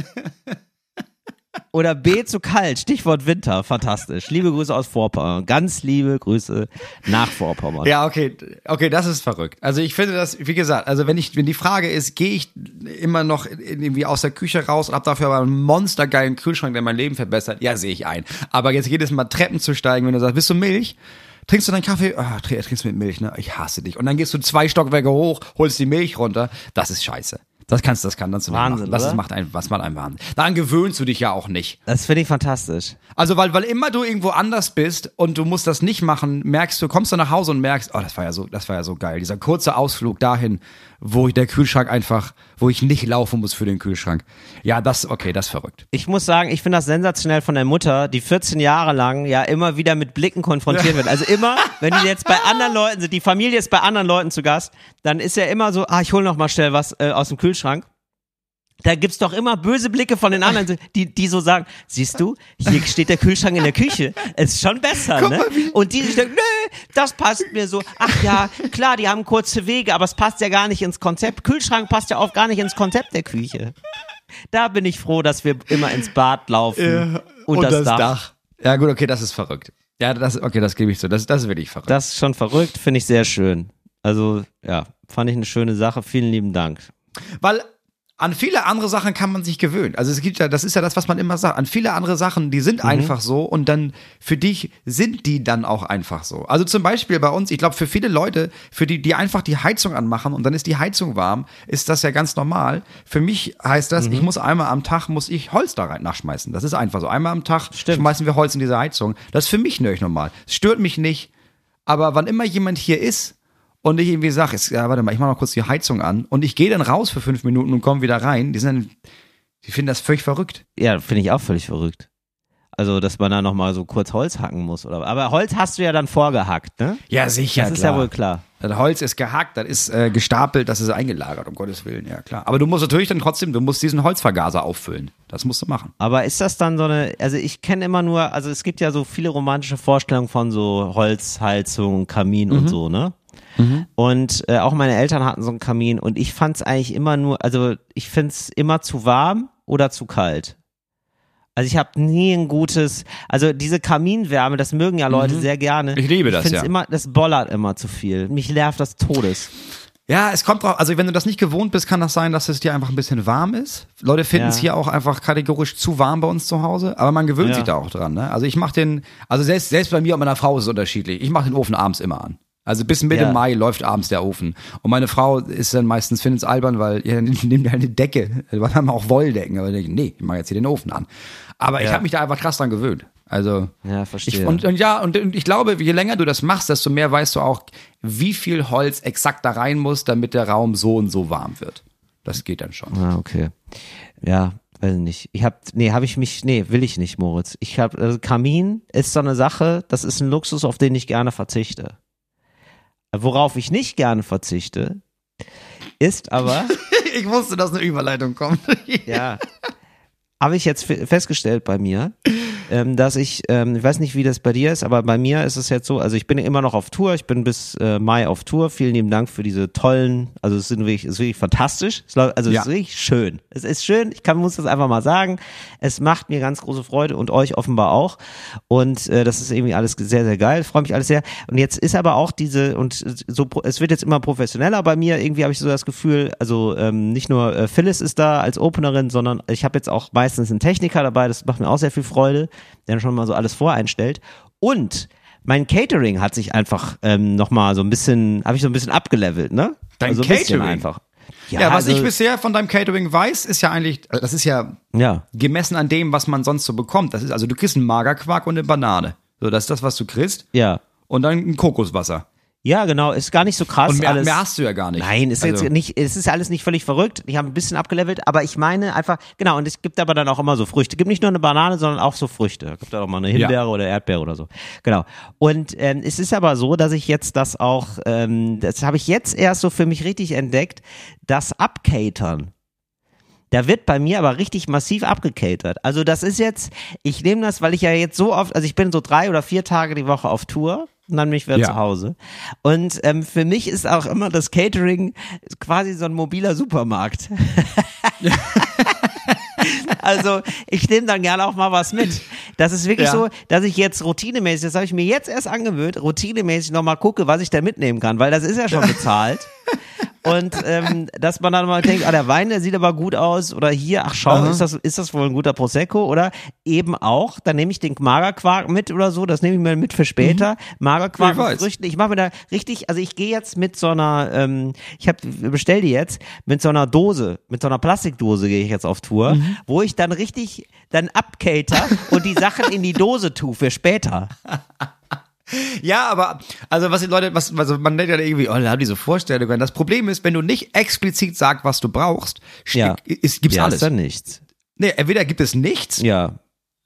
Oder B zu kalt, Stichwort Winter, fantastisch. Liebe Grüße aus Vorpommern, ganz liebe Grüße nach Vorpommern. Ja, okay, okay, das ist verrückt. Also ich finde das, wie gesagt, also wenn ich, wenn die Frage ist, gehe ich immer noch irgendwie aus der Küche raus und habe dafür aber einen monstergeilen Kühlschrank, der mein Leben verbessert, ja, sehe ich ein. Aber jetzt jedes Mal Treppen zu steigen, wenn du sagst, willst du Milch? Trinkst du deinen Kaffee? Ah, trink- trinkst du mit Milch, ne? Ich hasse dich. Und dann gehst du zwei Stockwerke hoch, holst die Milch runter. Das ist scheiße. Das kannst, das kann das nicht Wahnsinn, machen. Das oder? ist, macht ein, was macht einen Wahnsinn. Daran gewöhnst du dich ja auch nicht. Das finde ich fantastisch. Also, weil, weil immer du irgendwo anders bist und du musst das nicht machen, merkst du, kommst du nach Hause und merkst, oh, das war ja so, das war ja so geil. Dieser kurze Ausflug dahin, wo der Kühlschrank einfach, wo ich nicht laufen muss für den Kühlschrank. Ja, das, okay, das ist verrückt. Ich muss sagen, ich finde das sensationell von der Mutter, die vierzehn Jahre lang ja immer wieder mit Blicken konfrontiert wird. Also immer, wenn die jetzt bei anderen Leuten sind, die Familie ist bei anderen Leuten zu Gast, dann ist ja immer so, ah, ich hol noch mal schnell was äh, aus dem Kühlschrank. Da gibt's doch immer böse Blicke von den anderen, die, die so sagen, siehst du, hier steht der Kühlschrank in der Küche, ist schon besser, Guck ne? mal, wie- Und die sich denken, nö, das passt mir so. Ach ja, klar, die haben kurze Wege, aber es passt ja gar nicht ins Konzept. Kühlschrank passt ja auch gar nicht ins Konzept der Küche. Da bin ich froh, dass wir immer ins Bad laufen Ja, und, und das, das Dach. Dach. Ja gut, okay, das ist verrückt. Ja, das, okay, das gebe ich so. Das, das ist wirklich verrückt. Das ist schon verrückt, finde ich sehr schön. Also, ja, fand ich eine schöne Sache. Vielen lieben Dank. Weil an viele andere Sachen kann man sich gewöhnen. Also es gibt ja, das ist ja das, was man immer sagt. An viele andere Sachen, die sind mhm. einfach so und dann für dich sind die dann auch einfach so. Also zum Beispiel bei uns, ich glaube für viele Leute, für die, die einfach die Heizung anmachen und dann ist die Heizung warm, ist das ja ganz normal. Für mich heißt das, mhm. ich muss einmal am Tag, muss ich Holz da rein nachschmeißen. Das ist einfach so. Einmal am Tag Stimmt. schmeißen wir Holz in diese Heizung. Das ist für mich nicht normal. Es stört mich nicht. Aber wann immer jemand hier ist, und ich irgendwie sage, ja, warte mal, ich mache mal kurz die Heizung an und ich gehe dann raus für fünf Minuten und komme wieder rein. Die sind dann, die finden das völlig verrückt. Ja, finde ich auch völlig verrückt. Also, dass man da nochmal so kurz Holz hacken muss. Oder, aber Holz hast du ja dann vorgehackt, ne? Ja, sicher, Das ist klar. ja wohl klar. Das Holz ist gehackt, das ist äh, gestapelt, das ist eingelagert, um Gottes Willen, ja klar. Aber du musst natürlich dann trotzdem, du musst diesen Holzvergaser auffüllen. Das musst du machen. Aber ist das dann so eine, also ich kenne immer nur, also es gibt ja so viele romantische Vorstellungen von so Holzheizung, Kamin mhm. und so, ne? Mhm. Und äh, auch meine Eltern hatten so einen Kamin und ich fand es eigentlich immer nur, also ich finde es immer zu warm oder zu kalt. Also ich habe nie ein gutes, also diese Kaminwärme, das mögen ja Leute mhm. sehr gerne. Ich liebe das, ich find's ja. immer, das bollert immer zu viel. Mich nervt das Todes. Ja, es kommt drauf, also wenn du das nicht gewohnt bist, kann das sein, dass es dir einfach ein bisschen warm ist. Leute finden es Ja. hier auch einfach kategorisch zu warm bei uns zu Hause, aber man gewöhnt Ja. sich da auch dran. Ne? Also ich mache den, also selbst, selbst bei mir und meiner Frau ist es unterschiedlich. Ich mache den Ofen abends immer an. Also bis Mitte Ja. Mai läuft abends der Ofen. Und meine Frau ist dann meistens, findet es albern, weil ja, nimmt halt eine Decke. Wir haben auch Wolldecken. Aber ich denke, nee, ich mache jetzt hier den Ofen an. Aber Ja. ich habe mich da einfach krass dran gewöhnt. Also Ja, verstehe. ich, und, und ja, und, und ich glaube, je länger du das machst, desto mehr weißt du auch, wie viel Holz exakt da rein muss, damit der Raum so und so warm wird. Das geht dann schon. Ah, okay. Ja, weiß nicht. Ich hab, nee, habe ich mich, nee, will ich nicht, Moritz. Ich habe, also Kamin ist so eine Sache, das ist ein Luxus, auf den ich gerne verzichte. Worauf ich nicht gerne verzichte, ist aber, Ich wusste, dass eine Überleitung kommt. ja, habe ich jetzt fe- festgestellt bei mir, ähm, dass ich, ähm, ich weiß nicht, wie das bei dir ist, aber bei mir ist es jetzt so, also ich bin immer noch auf Tour, ich bin bis äh, Mai auf Tour, vielen lieben Dank für diese tollen, also es sind wirklich, es ist wirklich fantastisch, es läuft, also Ja. es ist wirklich schön, es ist schön, ich kann, muss das einfach mal sagen, es macht mir ganz große Freude und euch offenbar auch und äh, das ist irgendwie alles sehr, sehr geil, freue mich alles sehr und jetzt ist aber auch diese, und so, es wird jetzt immer professioneller bei mir, irgendwie habe ich so das Gefühl, also ähm, nicht nur äh, Phyllis ist da als Openerin, sondern ich habe jetzt auch meistens einen Techniker dabei, das macht mir auch sehr viel Freude, der schon mal so alles voreinstellt. Und mein Catering hat sich einfach ähm, nochmal so ein bisschen, habe ich so ein bisschen abgelevelt, ne? Dein also ein bisschen Catering? einfach. Ja, was also, ich bisher von deinem Catering weiß, ist ja eigentlich, das ist ja ja, gemessen an dem, was man sonst so bekommt. Das ist also, du kriegst einen Magerquark und eine Banane. So, das ist das, was du kriegst. ja. Und dann ein Kokoswasser. Ja, genau, ist gar nicht so krass. Und mehr, alles. mehr hast du ja gar nicht. Nein, ist Also- jetzt nicht, es ist alles nicht völlig verrückt. Ich habe ein bisschen abgelevelt, aber ich meine einfach, genau, und es gibt aber dann auch immer so Früchte. Es gibt nicht nur eine Banane, sondern auch so Früchte. Es gibt auch mal eine Himbeere Ja. oder Erdbeere oder so. Genau. Und ähm, es ist aber so, dass ich jetzt das auch, ähm, das habe ich jetzt erst so für mich richtig entdeckt, das Abcatern. Da wird bei mir aber richtig massiv abgecatert. Also das ist jetzt, ich nehme das, weil ich ja jetzt so oft, also ich bin so drei oder vier Tage die Woche auf Tour und dann bin ich wieder Ja. zu Hause. Und ähm, für mich ist auch immer das Catering quasi so ein mobiler Supermarkt. Also ich nehme dann gerne auch mal was mit. Das ist wirklich Ja. so, dass ich jetzt routinemäßig, das habe ich mir jetzt erst angewöhnt, routinemäßig nochmal gucke, was ich da mitnehmen kann, weil das ist ja schon bezahlt. Und ähm, dass man dann mal denkt, ah, der Wein, der sieht aber gut aus oder hier, ach schau, Aha. ist das, ist das wohl ein guter Prosecco oder eben auch, dann nehme ich den Magerquark mit oder so, das nehme ich mir mit für später, Magerquark Ich mit weiß. Früchten, ich mache mir da richtig, also ich gehe jetzt mit so einer, ähm, ich hab, bestell die jetzt, mit so einer Dose, mit so einer Plastikdose gehe ich jetzt auf Tour, Mhm. wo ich dann richtig dann abcater und die Sachen in die Dose tue für später. Ja, aber, also was die Leute, was, also man denkt ja irgendwie, oh, da haben diese Vorstellungen. Das Problem ist, wenn du nicht explizit sagst, was du brauchst, Ja. ist, gibt's ja, alles. ist dann nichts. Nee, entweder gibt es nichts Ja.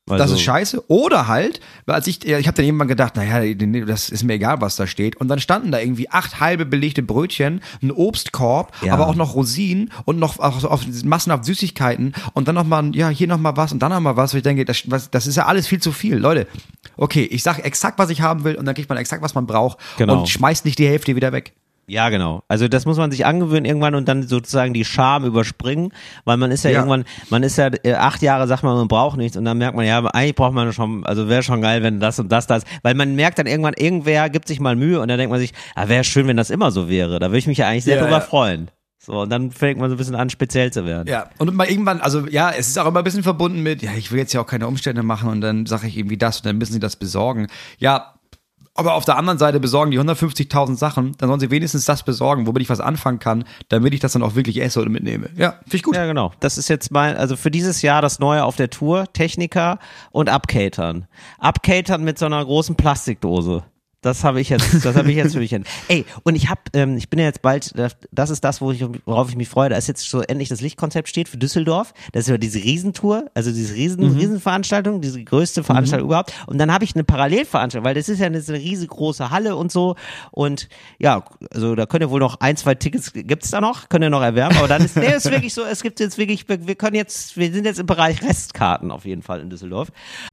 Also, das ist scheiße. Oder halt, als ich, ich habe dann irgendwann gedacht, naja, das ist mir egal, was da steht. Und dann standen da irgendwie acht halbe belegte Brötchen, ein Obstkorb, Ja. aber auch noch Rosinen und noch auch so auf massenhaft Süßigkeiten und dann nochmal, ja, hier nochmal was und dann nochmal was. Und ich denke, das, was, das ist ja alles viel zu viel. Leute, okay, ich sag exakt, was ich haben will und dann kriegt man exakt, was man braucht Genau. und schmeißt nicht die Hälfte wieder weg. Ja, genau. Also das muss man sich angewöhnen irgendwann und dann sozusagen die Scham überspringen, weil man ist ja, Ja. irgendwann, man ist ja äh, acht Jahre, sagt man, man braucht nichts und dann merkt man, ja, eigentlich braucht man schon, also wäre schon geil, wenn das und das, das, weil man merkt dann irgendwann, irgendwer gibt sich mal Mühe und dann denkt man sich, ah, wäre schön, wenn das immer so wäre. Da würde ich mich ja eigentlich sehr Ja, drüber ja. freuen. So, und dann fängt man so ein bisschen an, speziell zu werden. Ja, und mal irgendwann, also ja, es ist auch immer ein bisschen verbunden mit, ja, ich will jetzt ja auch keine Umstände machen und dann sage ich irgendwie das und dann müssen sie das besorgen. Ja, aber auf der anderen Seite besorgen die hundertfünfzigtausend Sachen, dann sollen sie wenigstens das besorgen, womit ich was anfangen kann, damit ich das dann auch wirklich esse oder mitnehme. Ja, finde ich gut. Ja, genau. Das ist jetzt mein, also für dieses Jahr das Neue auf der Tour, Techniker und Upcatern. Upcatern mit so einer großen Plastikdose. Das habe ich jetzt, das habe ich jetzt für mich entdeckt. Ey, und ich habe, ähm, ich bin ja jetzt bald, das ist das, wo ich, worauf ich mich freue, da ist jetzt so endlich das Lichtkonzept steht für Düsseldorf. Das ist ja diese Riesentour, also diese Riesen, Mhm. Riesenveranstaltung, diese größte Veranstaltung mhm. überhaupt. Und dann habe ich eine Parallelveranstaltung, weil das ist ja eine, eine riesengroße Halle und so. Und ja, also da könnt ihr wohl noch ein, zwei Tickets, gibt's da noch, könnt ihr noch erwerben. Aber dann ist, nee, ist wirklich so, es gibt jetzt wirklich, wir, wir können jetzt, wir sind jetzt im Bereich Restkarten auf jeden Fall in Düsseldorf.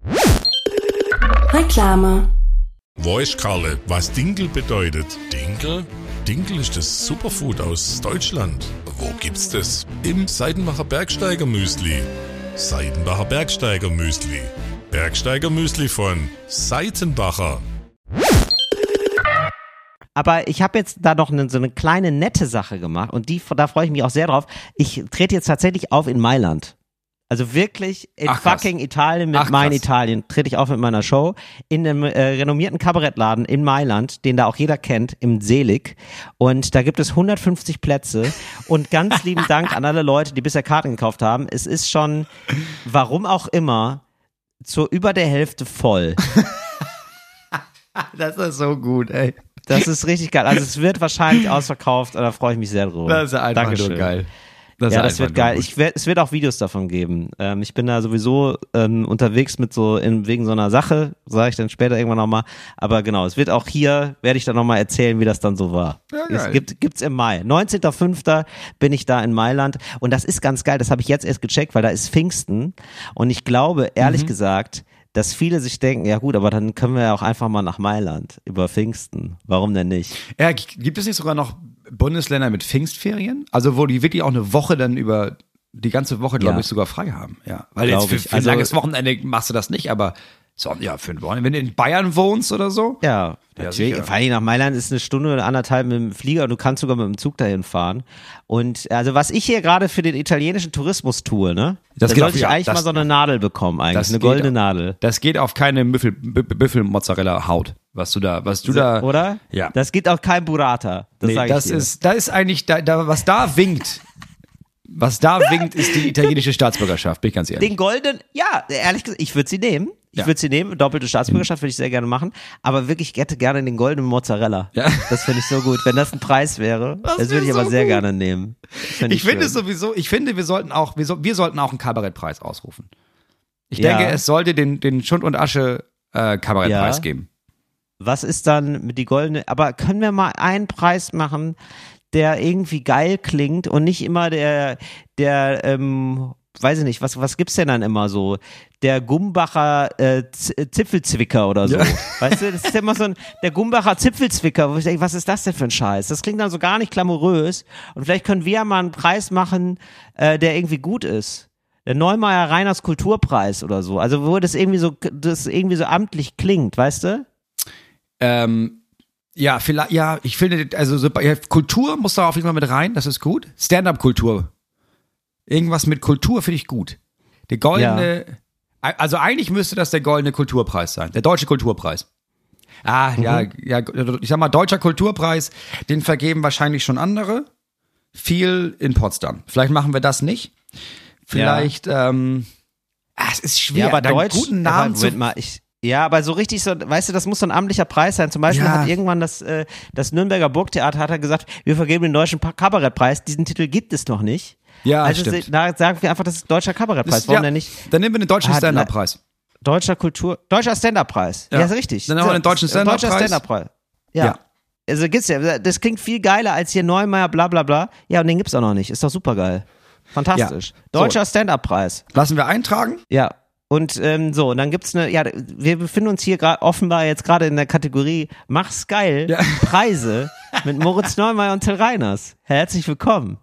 Reklame. Weiß Karle, was Dinkel bedeutet? Dinkel? Dinkel ist das Superfood aus Deutschland. Wo gibt's das? Im Seidenbacher Bergsteiger Müsli. Seidenbacher Bergsteiger Müsli. Bergsteiger Müsli von Seitenbacher. Aber ich habe jetzt da noch eine, so eine kleine nette Sache gemacht und die, da freue ich mich auch sehr drauf. Ich trete jetzt tatsächlich auf in Mailand. Also wirklich in Ach, krass. fucking Italien mit Ach, Mein krass. Italien trete ich auf mit meiner Show in einem äh, renommierten Kabarettladen in Mailand, den da auch jeder kennt, im Selig. Und da gibt es hundertfünfzig Plätze und ganz lieben Dank an alle Leute, die bisher Karten gekauft haben. Es ist schon, warum auch immer, zur über der Hälfte voll. Das ist so gut, ey. Das ist richtig geil. Also es wird wahrscheinlich ausverkauft und da freue ich mich sehr drüber. Das ist einfach Dankeschön. nur geil. Das Ja, ist das einfach wird nur geil. gut. Ich werd, es wird auch Videos davon geben. Ähm, ich bin da sowieso ähm, unterwegs mit so, in, wegen so einer Sache, sage ich dann später irgendwann nochmal. Aber genau, es wird auch hier, werde ich dann nochmal erzählen, wie das dann so war. Ja, es geil. gibt, gibt's im Mai. neunzehnter fünfter bin ich da in Mailand und das ist ganz geil, das habe ich jetzt erst gecheckt, weil da ist Pfingsten und ich glaube, ehrlich Mhm. gesagt, dass viele sich denken, ja gut, aber dann können wir ja auch einfach mal nach Mailand über Pfingsten. Warum denn nicht? Ja, gibt es nicht sogar noch Bundesländer mit Pfingstferien? Also wo die wirklich auch eine Woche dann über die ganze Woche, glaube Ja. ich, sogar frei haben. Ja, weil Glaub jetzt für, ich. für Also- ein langes Wochenende machst du das nicht, aber so, ja, für ein Wochenende. Wenn du in Bayern wohnst oder so. Ja, Ja, natürlich. sicher. Vor allem nach Mailand ist eine Stunde oder anderthalb mit dem Flieger und du kannst sogar mit dem Zug dahin fahren. Und also was ich hier gerade für den italienischen Tourismus tue, ne? Das da geht sollte auf- ich ja, eigentlich das- mal so eine Nadel bekommen eigentlich, Das eine geht goldene auch. Nadel. Das geht auf keine Büffel, Bü- Büffel-Mozzarella-Haut, was du da, was du da. Oder? Ja. Das geht auch kein Burrata. Das Nee, sag ich das dir. ist, da ist eigentlich, da, da, was da winkt, was da winkt, ist die italienische Staatsbürgerschaft, bin ich ganz ehrlich. Den goldenen, ja, ehrlich gesagt, ich würde sie nehmen. Ich Ja. würde sie nehmen, doppelte Staatsbürgerschaft würde ich sehr gerne machen, aber wirklich, ich hätte gerne den goldenen Mozzarella. Ja. Das finde ich so gut. Wenn das ein Preis wäre, das, wär würde ich aber so sehr gut. gerne nehmen. Das find Ich finde schön. es sowieso, ich finde, wir sollten auch, wir, so, wir sollten auch einen Kabarettpreis ausrufen. Ich Ja. denke, es sollte den, den Schund und Asche äh, Kabarettpreis Ja. geben. Was ist dann mit die goldene, aber können wir mal einen Preis machen, der irgendwie geil klingt und nicht immer der, der, ähm, weiß ich nicht, was, was gibt's denn dann immer so? Der Gumbacher äh, Z- Zipfelzwicker oder so. Ja. Weißt du, das ist ja immer so ein, der Gumbacher Zipfelzwicker, wo ich denke, was ist das denn für ein Scheiß? Das klingt dann so gar nicht glamourös und vielleicht können wir ja mal einen Preis machen, äh, der irgendwie gut ist. Der Neumeier Reiners Kulturpreis oder so. Also wo das irgendwie so, das irgendwie so amtlich klingt, weißt du? Ähm, ja, vielleicht, ja, ich finde, also so, ja, Kultur muss da auf jeden Fall mit rein, das ist gut. Stand-up-Kultur. Irgendwas mit Kultur finde ich gut. Der goldene, also eigentlich müsste das der goldene Kulturpreis sein, der deutsche Kulturpreis. Ah, ja, ja, ich sag mal, deutscher Kulturpreis, den vergeben wahrscheinlich schon andere. Viel in Potsdam. Vielleicht machen wir das nicht. Vielleicht, ähm, ah, es ist schwer, Ja, aber da einen Deutsch, guten Namen aber, zu Moment mal, ich, ja, aber so richtig so, weißt du, das muss so ein amtlicher Preis sein. Zum Beispiel Ja. hat irgendwann das, äh, das Nürnberger Burgtheater hat er gesagt, wir vergeben den deutschen Pa- Kabarettpreis. Diesen Titel gibt es noch nicht. Ja, also stimmt. se- da sagen wir einfach, das ist deutscher Kabarettpreis. Das- Warum ja, denn nicht? Dann nehmen wir den deutschen Ah, Stand-Up-Preis. Deutscher Kultur, Deutscher Stand-Up-Preis. Ja, Ja. ist richtig. Dann haben wir den deutschen Stand-Up-Preis. Deutscher Stand-Up-Preis. Ja. Ja. Also gibt's ja, das klingt viel geiler als hier Neumeier, bla bla bla. Ja, und den gibt's auch noch nicht. Ist doch super geil. Fantastisch. Ja. So. Deutscher Stand-Up-Preis. Lassen wir eintragen? Ja. Und ähm, so, und dann gibt's eine, ja, wir befinden uns hier gerade offenbar jetzt gerade in der Kategorie Mach's geil, Ja. Preise mit Moritz Neumeier und Till Reiners. Herzlich willkommen.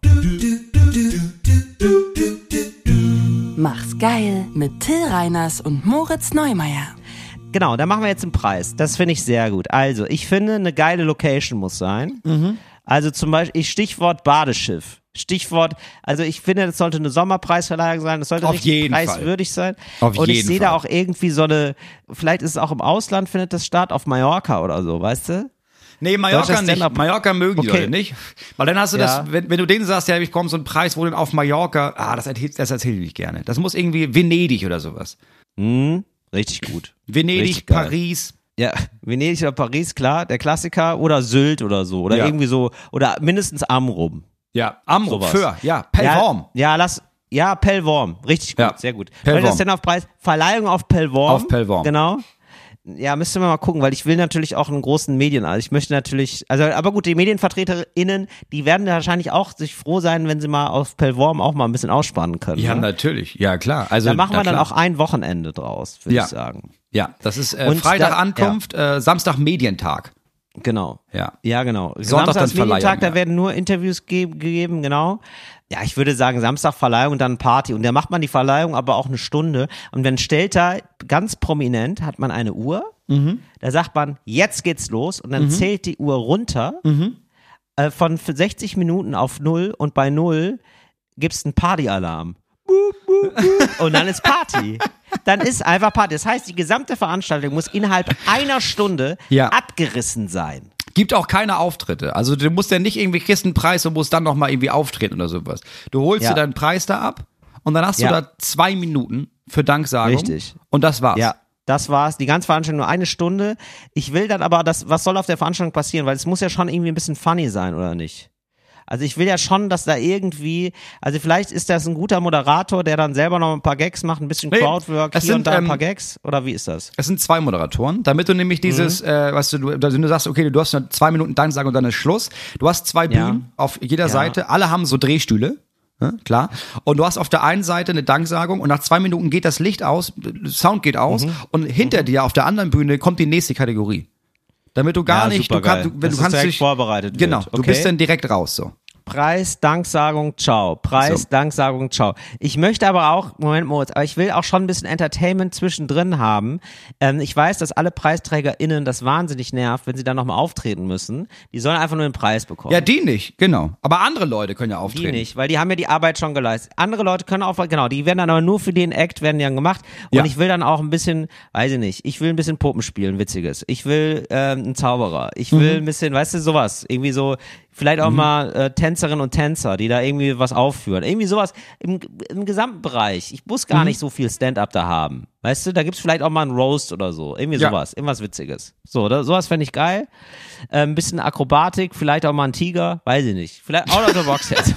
Mach's geil mit Till Reiners und Moritz Neumeier. Genau, da machen wir jetzt einen Preis. Das finde ich sehr gut. Also, ich finde, eine geile Location muss sein. Mhm. Also zum Beispiel, Stichwort Badeschiff. Stichwort, also ich finde, das sollte eine Sommerpreisverleihung sein, das sollte Auf richtig jeden Fall. preiswürdig sein. Auf und ich jeden sehe da Fall. auch irgendwie so eine, vielleicht ist es auch im Ausland, findet das statt, auf Mallorca oder so, weißt du? Nee, Mallorca Deutscher nicht. Stand-up. Mallorca mögen die Okay. Leute nicht. Weil dann hast du Ja. das, wenn, wenn du denen sagst, ja, ich komme so einen Preis, wo denn auf Mallorca, ah, das erzähl, das erzähl ich nicht gerne. Das muss irgendwie Venedig oder sowas. Hm, richtig gut. Venedig, Richtig geil. Paris. Ja, Venedig oder Paris, klar, der Klassiker, oder Sylt oder so, oder Ja. irgendwie so, oder mindestens Amrum. Ja, Amro, Sowas. Föhr, ja, Pellworm. Ja, ja, lass, ja, Pellworm, richtig gut, Ja. sehr gut. Pellworm. Weil das Stand-Up-Preis, Verleihung auf Pellworm. Auf Pellworm. Genau. Ja, müsste man mal gucken, weil ich will natürlich auch einen großen Medien, also ich möchte natürlich, also, aber gut, die MedienvertreterInnen, die werden wahrscheinlich auch sich froh sein, wenn sie mal auf Pellworm auch mal ein bisschen ausspannen können. Ja, ne? natürlich, ja klar. Also, Da machen na wir dann klar. auch ein Wochenende draus, würde Ja. ich sagen. Ja, das ist äh, Und Freitag da- Ankunft, äh, Samstag Medientag. Genau. Ja. Ja, genau. Sonntag Samstags dann Medientag, Verleihung, da ja. werden nur Interviews ge gegeben, genau. Ja, ich würde sagen, Samstag Verleihung und dann Party. Und da macht man die Verleihung aber auch eine Stunde. Und dann stellt da ganz prominent, hat man eine Uhr. Mhm. Da sagt man, jetzt geht's los. Und dann zählt die Uhr runter Mhm. äh, von sechzig Minuten auf null. Und bei null gibt's einen Partyalarm. Boop, boop, boop. Und dann ist Party. Dann ist einfach Party. Das heißt, die gesamte Veranstaltung muss innerhalb einer Stunde Ja. abgerissen sein. Gibt auch keine Auftritte. Also du musst ja nicht irgendwie, kriegst einen Preis und musst dann nochmal irgendwie auftreten oder sowas. Du holst Ja. dir deinen Preis da ab und dann hast Ja. du da zwei Minuten für Danksagung. Richtig. Und das war's. Ja, das war's. Die ganze Veranstaltung nur eine Stunde. Ich will dann aber, das, was soll auf der Veranstaltung passieren? Weil es muss ja schon irgendwie ein bisschen funny sein, oder nicht? Also ich will ja schon, dass da irgendwie, also vielleicht ist das ein guter Moderator, der dann selber noch ein paar Gags macht, ein bisschen Nee, Crowdwork, es hier und sind, da ein ähm, paar Gags, oder wie ist das? Es sind zwei Moderatoren, damit du nämlich dieses, Mhm. äh, weißt du, du, also du sagst, okay, du hast nur zwei Minuten Danksagung und dann ist Schluss. Du hast zwei Ja. Bühnen auf jeder Ja. Seite, alle haben so Drehstühle. Ne, klar. Und du hast auf der einen Seite eine Danksagung und nach zwei Minuten geht das Licht aus, Sound geht aus Mhm. und hinter dir auf der anderen Bühne kommt die nächste Kategorie. Damit du gar Ja, nicht, du, supergeil. kannst, du, wenn Dass du es kannst direkt dich vorbereitet Genau, wird. du Okay. bist dann direkt raus so. Preis, Danksagung, ciao. Preis, So. Danksagung, ciao. Ich möchte aber auch, Moment, Moritz, aber ich will auch schon ein bisschen Entertainment zwischendrin haben. Ähm, ich weiß, dass alle PreisträgerInnen das wahnsinnig nervt, wenn sie dann nochmal auftreten müssen. Die sollen einfach nur den Preis bekommen. Ja, die nicht, genau. Aber andere Leute können ja Die auftreten. nicht, weil die haben ja die Arbeit schon geleistet. Andere Leute können auch, genau, die werden dann aber nur für den Act, werden die dann gemacht. Und Ja. ich will dann auch ein bisschen, weiß ich nicht, ich will ein bisschen Puppen spielen, Witziges. Ich will ähm, einen Zauberer. Ich will Mhm. ein bisschen, weißt du, sowas. Irgendwie so, vielleicht auch mal äh, Tänzerinnen und Tänzer, die da irgendwie was aufführen. Irgendwie sowas im, im gesamten Bereich. Ich muss Mhm. gar nicht so viel Stand-up da haben. Weißt du, da gibt's vielleicht auch mal einen Roast oder so. Irgendwie Ja. sowas. Irgendwas Witziges. So, da, sowas fände ich geil. Äh, ein bisschen Akrobatik, vielleicht auch mal ein Tiger, weiß ich nicht. Vielleicht auch noch so Boxherz.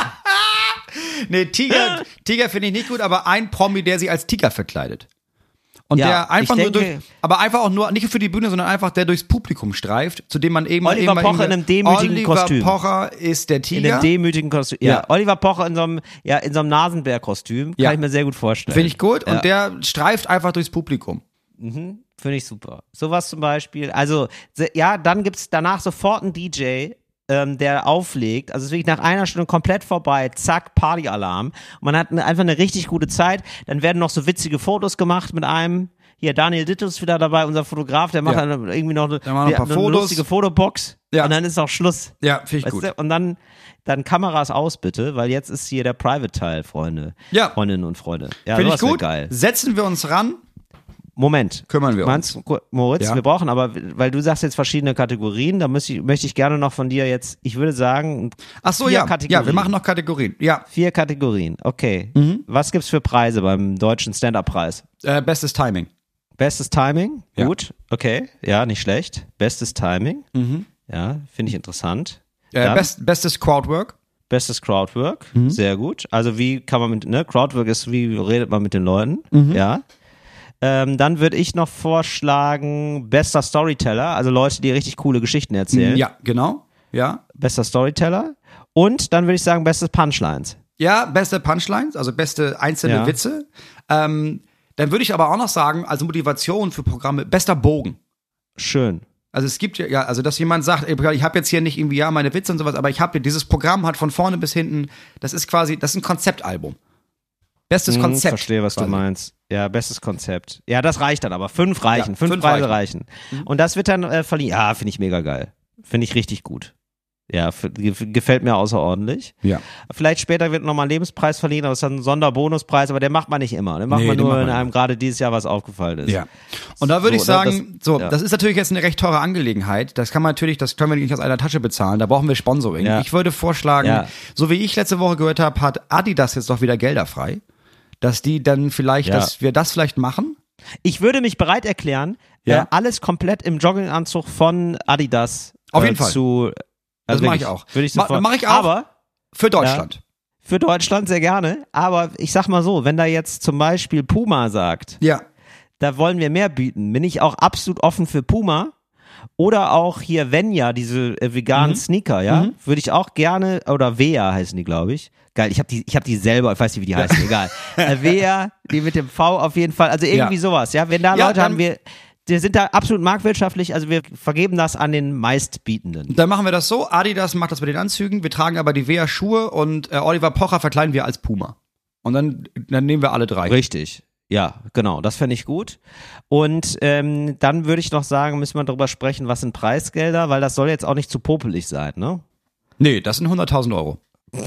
Nee, Tiger, Tiger finde ich nicht gut, aber ein Promi, der sich als Tiger verkleidet. Und Ja, der einfach ich nur denke- durch, aber einfach auch nur, nicht für die Bühne, sondern einfach der durchs Publikum streift, zu dem man eben Oliver eben, Pocher in einem demütigen Oliver Kostüm. Pocher ist der In Tiger. einem demütigen Kostüm. Ja. Ja. Oliver Pocher in so einem, ja, in so einem Nasenbär-Kostüm. Kann Ja. ich mir sehr gut vorstellen. Finde ich gut. Ja. Und der streift einfach durchs Publikum. Finde ich super. Sowas zum Beispiel. Also, se- ja, dann gibt's danach sofort einen D J, ähm, der auflegt. Also, es ist wirklich nach einer Stunde komplett vorbei. Zack, Partyalarm. Und man hat eine, einfach eine richtig gute Zeit. Dann werden noch so witzige Fotos gemacht mit einem. Hier, Daniel Dittus wieder dabei, unser Fotograf, der macht Ja. dann irgendwie noch, eine, Der macht noch ein paar eine Fotos. lustige Fotobox. Ja. Und dann ist auch Schluss. Ja, finde ich Weißt gut. du? Und dann, dann Kameras aus, bitte, weil jetzt ist hier der Private-Teil, Freunde. Ja. Freundinnen und Freunde. Ja, Finde ich sowas wär gut. geil. Setzen wir uns ran. Moment. Kümmern wir Meinst, du, Moritz, Ja. wir brauchen aber, weil du sagst jetzt verschiedene Kategorien, da möchte ich, möchte ich gerne noch von dir jetzt, ich würde sagen, Ach so, vier ja. Kategorien. Ja, wir machen noch Kategorien. Ja. Vier Kategorien, okay. Mhm. Was gibt's für Preise beim deutschen Stand-Up-Preis? Äh, bestes Timing. Bestes Timing, Ja. gut, okay, ja, nicht schlecht. Bestes Timing, ja, finde ich interessant. Äh, Dann best, bestes Crowdwork. bestes Crowdwork, sehr gut. Also wie kann man mit, ne, Crowdwork ist, wie redet man mit den Leuten, Mhm. ja. Ähm, dann würde ich noch vorschlagen, bester Storyteller, also Leute, die richtig coole Geschichten erzählen. Ja, genau. Ja. Bester Storyteller. Und dann würde ich sagen, beste Punchlines. Ja, beste Punchlines, also beste einzelne Ja. Witze. Ähm, dann würde ich aber auch noch sagen, als Motivation für Programme, bester Bogen. Schön. Also es gibt ja, ja, also dass jemand sagt, ey, ich habe jetzt hier nicht irgendwie, ja, meine Witze und sowas, aber ich habe hier, dieses Programm hat von vorne bis hinten, das ist quasi, das ist ein Konzeptalbum. Bestes Hm, Konzept. verstehe, was quasi. du meinst. Ja, bestes Konzept. Ja, das reicht dann aber. Fünf reichen. Ja, fünf, fünf Preise reichen. reichen. Und das wird dann äh, verliehen. Ja, finde ich mega geil. Finde ich richtig gut. Ja, f- ge- gefällt mir außerordentlich. Ja. Vielleicht später wird nochmal ein Lebenspreis verliehen, aber es ist dann ein Sonderbonuspreis, aber den macht man nicht immer. Den macht Nee, man den nur, macht wenn man einem gerade dieses Jahr was aufgefallen ist. Ja. Und da würde So, ich ne, sagen, das- so, ja. das ist natürlich jetzt eine recht teure Angelegenheit. Das kann man natürlich, das können wir nicht aus einer Tasche bezahlen. Da brauchen wir Sponsoring. Ja. Ich würde vorschlagen, Ja. so wie ich letzte Woche gehört habe, hat Adidas jetzt doch wieder Gelder frei. Dass die dann vielleicht, Ja. dass wir das vielleicht machen. Ich würde mich bereit erklären, Ja. äh, alles komplett im Jogginganzug von Adidas Auf äh, jeden Fall. zu. Das also mache ich wirklich, auch. Würde ich Ma- sofort. mach ich auch. Aber Für Deutschland. für Deutschland sehr gerne. Aber ich sag mal so, wenn da jetzt zum Beispiel Puma sagt, Ja. da wollen wir mehr bieten, bin ich auch absolut offen für Puma. Oder auch hier Venya, diese äh, veganen Mhm. Sneaker, ja, würde ich auch gerne, oder Vea heißen die, glaube ich. Geil, ich habe die, ich habe die selber, ich weiß nicht, wie die heißen, egal. Äh, Vea, die mit dem V auf jeden Fall, also irgendwie Ja. sowas, ja. Wenn da Ja, Leute dann- haben, wir, wir sind da absolut marktwirtschaftlich, also wir vergeben das an den Meistbietenden. Dann machen wir das so. Adidas macht das mit den Anzügen. Wir tragen aber die Wea Schuhe und äh, Oliver Pocher verkleiden wir als Puma. Und dann, dann nehmen wir alle drei. Richtig. Ja, genau, das fände ich gut. Und ähm, dann würde ich noch sagen, müssen wir darüber sprechen, was sind Preisgelder, weil das soll jetzt auch nicht zu popelig sein, ne? Nee, das sind hunderttausend Euro.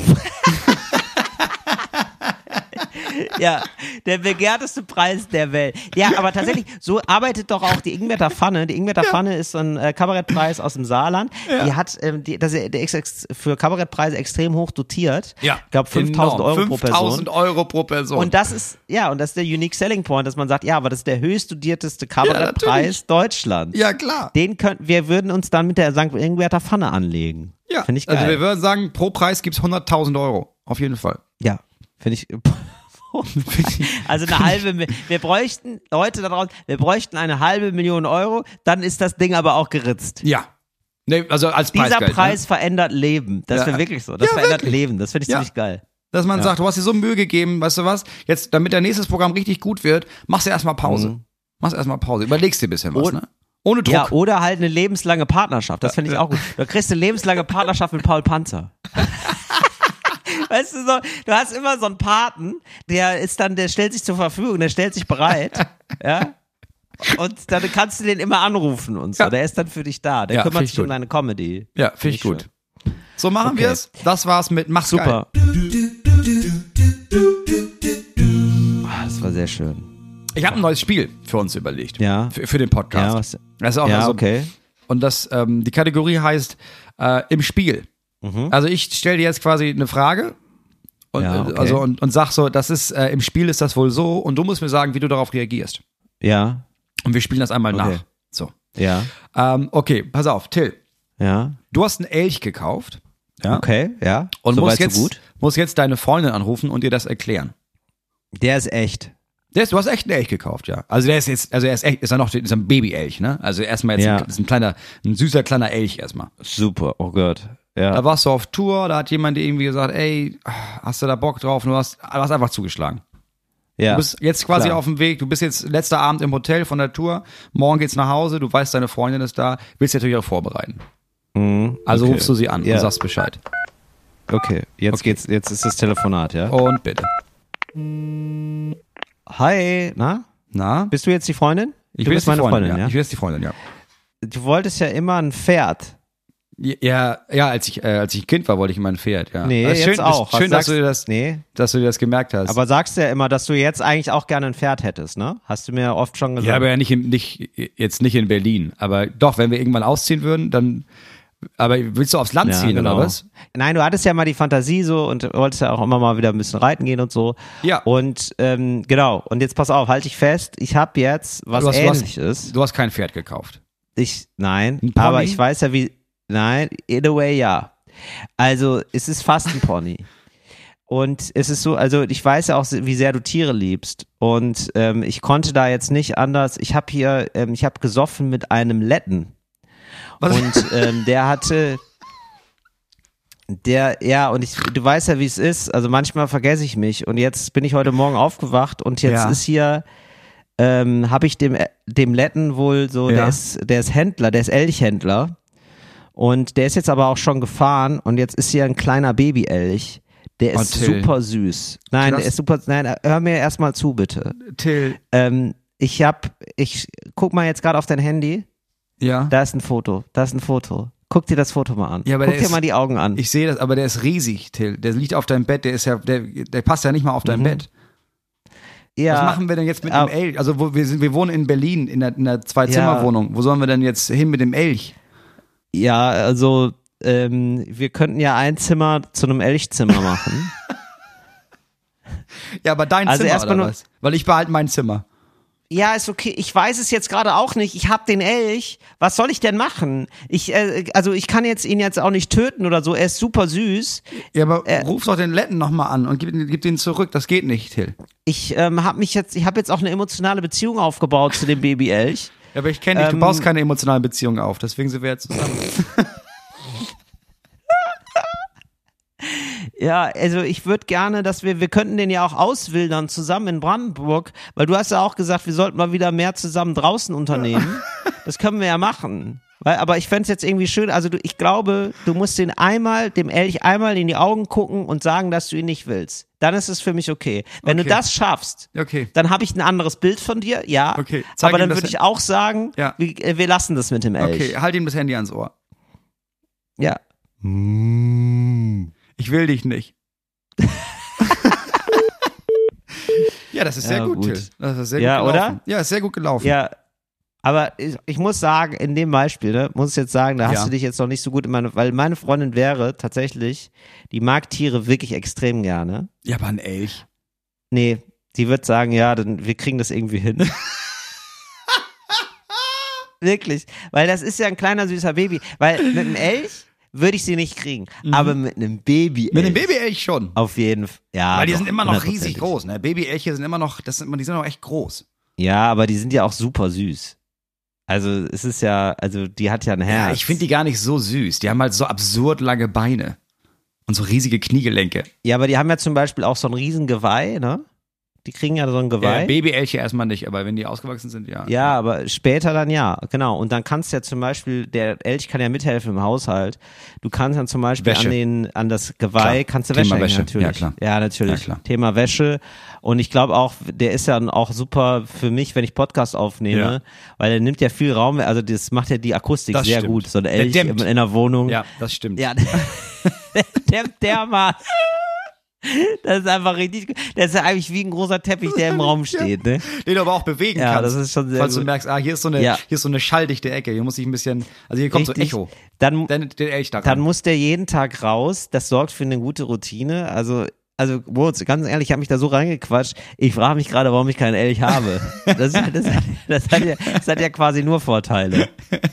Ja, der begehrteste Preis der Welt. Ja, aber tatsächlich, so arbeitet doch auch die Ingwerter Pfanne. Die Ingwerter Pfanne ist so ein äh, Kabarettpreis aus dem Saarland. Die hat, ähm, die, das, der ist ex- für Kabarettpreise extrem hoch dotiert. Ja. Ich glaube fünftausend Euro pro Person. fünftausend Euro pro Person. Und das ist, ja, und das ist der Unique Selling Point, dass man sagt, ja, aber das ist der höchst dotierteste Kabarettpreis Deutschlands. ja, klar. Den könnten, wir würden uns dann mit der Sankt Ingwerter Pfanne anlegen. Ja, Finde ich geil. also wir würden sagen, pro Preis gibt's hunderttausend Euro. Auf jeden Fall. Ja, finde ich. Also eine halbe, Mi- wir bräuchten, Leute da draußen, wir bräuchten eine halbe Million Euro, dann ist das Ding aber auch geritzt. Ja. Nee, also als Dieser Preisgeld. Preis Ne? verändert Leben. Das Ja. wäre wirklich so. Das Ja, verändert wirklich. Leben. Das finde ich Ja. ziemlich geil. Dass man sagt, du hast dir so Mühe gegeben, weißt du was? Jetzt, damit dein nächstes Programm richtig gut wird, machst du erstmal Pause. Mhm. Machst erstmal Pause. Überlegst dir ein bisschen was, Und- ne? Ohne Druck. Ja, oder halt eine lebenslange Partnerschaft. Das finde ich auch gut. Du kriegst eine lebenslange Partnerschaft mit Paul Panzer. Weißt du so, du hast immer so einen Paten, der ist dann, der stellt sich zur Verfügung, der stellt sich bereit, ja. Und dann kannst du den immer anrufen und so. Ja. Der ist dann für dich da. Der Ja, kümmert find ich sich um gut. deine Comedy. Ja, finde ich Find gut. So machen Okay. wir's. Das war's mit Mach's geil. Super. Ah, das war sehr schön. Ich habe ein neues Spiel für uns überlegt. Ja. Für, für den Podcast. Ja, was, das ist auch ja so, okay. Und das, ähm, die Kategorie heißt äh, im Spiel. Mhm. Also ich stelle dir jetzt quasi eine Frage und, Ja, äh, okay. also, und, und sag so, das ist äh, im Spiel ist das wohl so und du musst mir sagen, wie du darauf reagierst. Ja, Und wir spielen das einmal Okay. nach. So. ja, Ähm, okay, pass auf, Till. ja. Du hast einen Elch gekauft. Ja. Okay, ja. Und so musst weit, jetzt, so gut. musst jetzt deine Freundin anrufen und dir das erklären. Der ist echt. Der ist, du hast echt einen Elch gekauft, ja. Also der ist jetzt, also er ist echt, ist er noch, ist ein Baby-Elch, ne? Also erstmal jetzt, Ja. ein, ist ein kleiner, ein süßer kleiner Elch erstmal. Super, oh Gott. Ja. Da warst du auf Tour, da hat jemand dir irgendwie gesagt, ey, hast du da Bock drauf? Und du hast, du hast einfach zugeschlagen. ja. Du bist jetzt quasi Klar. auf dem Weg, du bist jetzt letzter Abend im Hotel von der Tour, morgen geht's nach Hause, du weißt, deine Freundin ist da, willst dich natürlich auch vorbereiten. Mhm, Also okay. rufst du sie an Ja. und sagst Bescheid. Okay, jetzt Okay. geht's, jetzt ist das Telefonat, ja? Und bitte. Hi, na? Na? Bist du jetzt die Freundin? Ich du will bist jetzt die meine Freundin, Freundin, ja? Ich will jetzt die Freundin, ja. Du wolltest ja immer ein Pferd. Ja, ja, als ich, äh, als ich Kind war, wollte ich immer ein Pferd, ja. Nee, Das ist jetzt schön, auch. Ist schön, Was dass du dir das, sagst- Nee, dass du dir das gemerkt hast. aber sagst du ja immer, dass du jetzt eigentlich auch gerne ein Pferd hättest, ne? Hast du mir oft schon gesagt. ja, aber ja nicht, in, nicht, jetzt nicht in Berlin. Aber doch, wenn wir irgendwann ausziehen würden, dann, aber willst du aufs Land Ja, ziehen genau. oder was? Nein, du hattest ja mal die Fantasie so und wolltest ja auch immer mal wieder ein bisschen reiten gehen und so. Ja. Und ähm, genau, und jetzt pass auf, halte ich fest, ich habe jetzt was Du hast- du hast- Ähnliches. Du hast kein Pferd gekauft. Ich, nein, Ein Pony? aber ich weiß ja wie, nein, in a way ja. Also, es ist fast ein Pony. Und es ist so, also ich weiß ja auch, wie sehr du Tiere liebst. Und ähm, ich konnte da jetzt nicht anders. Ich habe hier, ähm, ich habe gesoffen mit einem Letten. Was? Und ähm, der hatte, der, ja, und ich, du weißt ja, wie es ist. Also manchmal vergesse ich mich. Und jetzt bin ich heute Morgen aufgewacht und jetzt Ja. ist hier, ähm, habe ich dem, dem Letten wohl so, Ja. der ist, der ist Händler, der ist Elchhändler. Und der ist jetzt aber auch schon gefahren und jetzt ist hier ein kleiner Babyelch. Der ist Oh, Till. super süß. Nein, Das- der ist super, nein, hör mir erstmal zu, bitte. Till, Ähm, ich hab, ich guck mal jetzt gerade auf dein Handy. ja. Da ist ein Foto, da ist ein Foto. Guck dir das Foto mal an. Ja, aber Guck der dir ist- mal die Augen an. Ich sehe das, aber der ist riesig, Till. Der liegt auf deinem Bett, der ist ja, der, der passt ja nicht mal auf dein Mhm. Bett. ja, Was machen wir denn jetzt mit ah, dem Elch? Also wo, wir sind, wir wohnen in Berlin in einer, in einer Zwei-Zimmer-Wohnung. Wo sollen wir denn jetzt hin mit dem Elch? Ja, also ähm, wir könnten ja ein Zimmer zu einem Elchzimmer machen. Ja, aber dein Also Zimmer erstmal oder nur- was? Weil ich behalte mein Zimmer. Ja, ist okay. Ich weiß es jetzt gerade auch nicht. Ich hab den Elch. Was soll ich denn machen? Ich, äh, also ich kann jetzt ihn jetzt auch nicht töten oder so. Er ist super süß. Ja, aber Äh, ruf doch den Letten nochmal an und gib, gib den zurück. Das geht nicht, Till. Ich ähm, habe mich jetzt, ich habe jetzt auch eine emotionale Beziehung aufgebaut zu dem Babyelch. Ja, aber ich kenne dich, du Ähm, baust keine emotionalen Beziehungen auf. Deswegen sind wir jetzt zusammen. Ja, also ich würde gerne, dass wir, wir könnten den ja auch auswildern zusammen in Brandenburg, weil du hast ja auch gesagt, wir sollten mal wieder mehr zusammen draußen unternehmen. Das können wir ja machen. Weil, aber ich fände es jetzt irgendwie schön, also du, ich glaube, du musst den einmal, dem Elch einmal in die Augen gucken und sagen, dass du ihn nicht willst. Dann ist es für mich okay. Wenn Okay. du das schaffst, Okay. dann habe ich ein anderes Bild von dir, ja. Okay, zeig Aber ihm dann das- würde ich auch sagen, Ja. wir, äh, wir lassen das mit dem Elch. Okay, halt ihm das Handy ans Ohr. Ja. Ich will dich nicht. Ja, das ist sehr Ja, gut, gut. Till. Das ist sehr Ja, gut gelaufen. oder? Ja, ist sehr gut gelaufen. Ja, aber ich, ich muss sagen, in dem Beispiel, ne, muss ich jetzt sagen, da hast Ja. du dich jetzt noch nicht so gut in meine, weil meine Freundin wäre tatsächlich, die mag Tiere wirklich extrem gerne. Ja, aber ein Elch. Nee, die wird sagen, ja, dann, wir kriegen das irgendwie hin. Wirklich, weil das ist ja ein kleiner süßer Baby, weil mit einem Elch würde ich sie nicht kriegen, aber mit einem Baby Mit dem Babyelch schon. auf jeden Fall. Ja, Weil die doch, sind immer noch riesig hundertprozentig. groß, ne? Babyelche sind immer noch, das sind, die sind auch echt groß. Ja, aber die sind ja auch super süß. Also es ist ja, also die hat ja ein Herz. Ja, ich finde die gar nicht so süß. Die haben halt so absurd lange Beine. Und so riesige Kniegelenke. Ja, aber die haben ja zum Beispiel auch so ein riesen Geweih, ne? Die kriegen ja so ein Ja, Geweih. Babyelche erstmal nicht, aber wenn die ausgewachsen sind, ja. Ja, aber später dann ja, genau. Und dann kannst du ja zum Beispiel, der Elch kann ja mithelfen im Haushalt. Du kannst dann zum Beispiel Wäsche. an den, an das Geweih, Klar. kannst du Thema Wäsche hängen, Wäsche. natürlich. Ja, klar. Ja, natürlich. Ja, klar. Thema Wäsche. Und ich glaube auch, der ist ja dann auch super für mich, wenn ich Podcast aufnehme, Ja. weil er nimmt ja viel Raum, also das macht ja die Akustik Das sehr stimmt. gut. So ein Der Elch in, dämmt. in einer Wohnung. Ja, das stimmt. Ja, der, der mal. Das ist einfach richtig, das ist ja eigentlich wie ein großer Teppich, der im Raum steht, ne? Den du aber auch bewegen Ja, kannst. das ist schon sehr Falls du gut. merkst, ah, hier ist so eine, Ja. hier ist so eine schalldichte Ecke. Hier muss ich ein bisschen, also hier kommt Richtig. so Echo. Dann, Dann den Elch da rein. dann muss der jeden Tag raus, das sorgt für eine gute Routine, also also Moritz, ganz ehrlich, ich habe mich da so reingequatscht. Ich frage mich gerade, warum ich keinen Elch habe. Das, das, das, hat ja, das hat ja quasi nur Vorteile.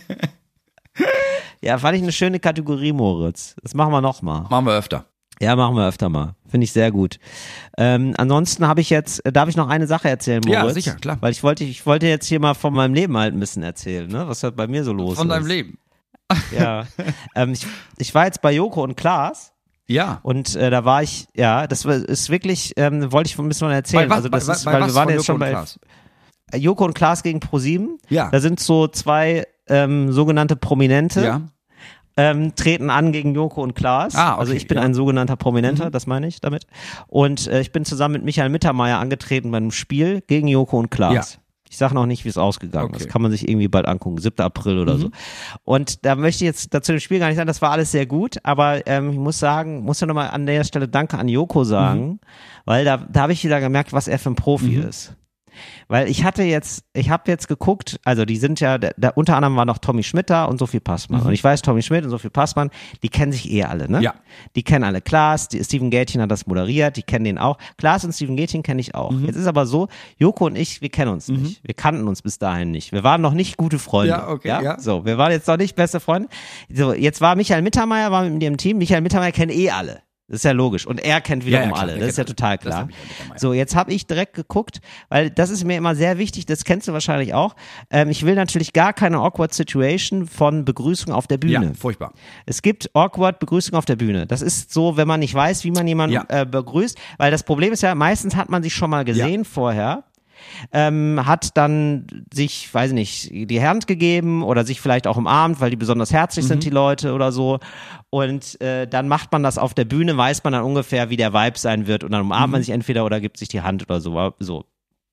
Ja, fand ich eine schöne Kategorie, Moritz. Das machen wir nochmal. Machen wir öfter. Ja, machen wir öfter mal. Finde ich sehr gut. Ähm, ansonsten habe ich jetzt, äh, darf ich noch eine Sache erzählen, Moritz? Ja, sicher, klar. Weil ich wollte, ich wollte jetzt hier mal von meinem Leben halt ein bisschen erzählen, ne? Was halt bei mir so los Von ist. deinem Leben. Ja. ähm, ich, ich war jetzt bei Joko und Klaas. Ja. Und äh, da war ich, ja, das war, ist wirklich, ähm, wollte ich ein bisschen mal erzählen. was- also das bei- ist, bei weil was wir waren von jetzt Joko schon und bei Klaas? äh, Joko und Klaas gegen ProSieben. Ja. Da sind so zwei ähm, sogenannte Prominente, Ja. ähm, treten an gegen Joko und Klaas. Ah, okay, also ich bin ja. ein sogenannter Prominenter, das meine ich damit. Und äh, ich bin zusammen mit Michael Mittermeier angetreten bei einem Spiel gegen Joko und Klaas. Ja. Ich sage noch nicht, wie es ausgegangen ist. Okay. Kann man sich irgendwie bald angucken. siebter April oder so. Und da möchte ich jetzt dazu dem Spiel gar nicht sagen, das war alles sehr gut, aber ähm, ich muss sagen, muss ja nochmal an der Stelle Danke an Joko sagen, weil da, da habe ich wieder gemerkt, was er für ein Profi ist. Weil ich hatte jetzt, ich habe jetzt geguckt, also die sind ja, da, da unter anderem war noch Tommy Schmidt da und Sophie Passmann. Und ich weiß, Tommy Schmidt und Sophie Passmann, die kennen sich eh alle, ne? Ja. Die kennen alle Klaas, die, Steven Gätchen hat das moderiert, die kennen den auch. Klaas und Steven Gätchen kenne ich auch. Jetzt ist aber so, Joko und ich, wir kennen uns nicht. Wir kannten uns bis dahin nicht. Wir waren noch nicht gute Freunde. Ja, okay, ja. So, wir waren jetzt noch nicht beste Freunde. So, jetzt war Michael Mittermeier, war mit mir im Team. Michael Mittermeier kennt eh alle. Das ist ja logisch. Und er kennt wiederum Ja, ja, klar, alle. er Das ist ja kennt total alle. Das klar. hab ich auch mitgemacht, ja. So, jetzt habe ich direkt geguckt, weil das ist mir immer sehr wichtig, das kennst du wahrscheinlich auch. Ähm, ich will natürlich gar keine awkward Situation von Begrüßung auf der Bühne. Ja, furchtbar. Es gibt awkward Begrüßung auf der Bühne. Das ist so, wenn man nicht weiß, wie man jemanden Ja. äh, begrüßt, weil das Problem ist ja, meistens hat man sich schon mal gesehen Ja. vorher. Ähm, hat dann sich, weiß ich nicht, die Hand gegeben oder sich vielleicht auch umarmt, weil die besonders herzlich Mhm. sind, die Leute oder so. Und äh, dann macht man das auf der Bühne, weiß man dann ungefähr, wie der Vibe sein wird und dann umarmt Mhm. man sich entweder oder gibt sich die Hand oder so. so.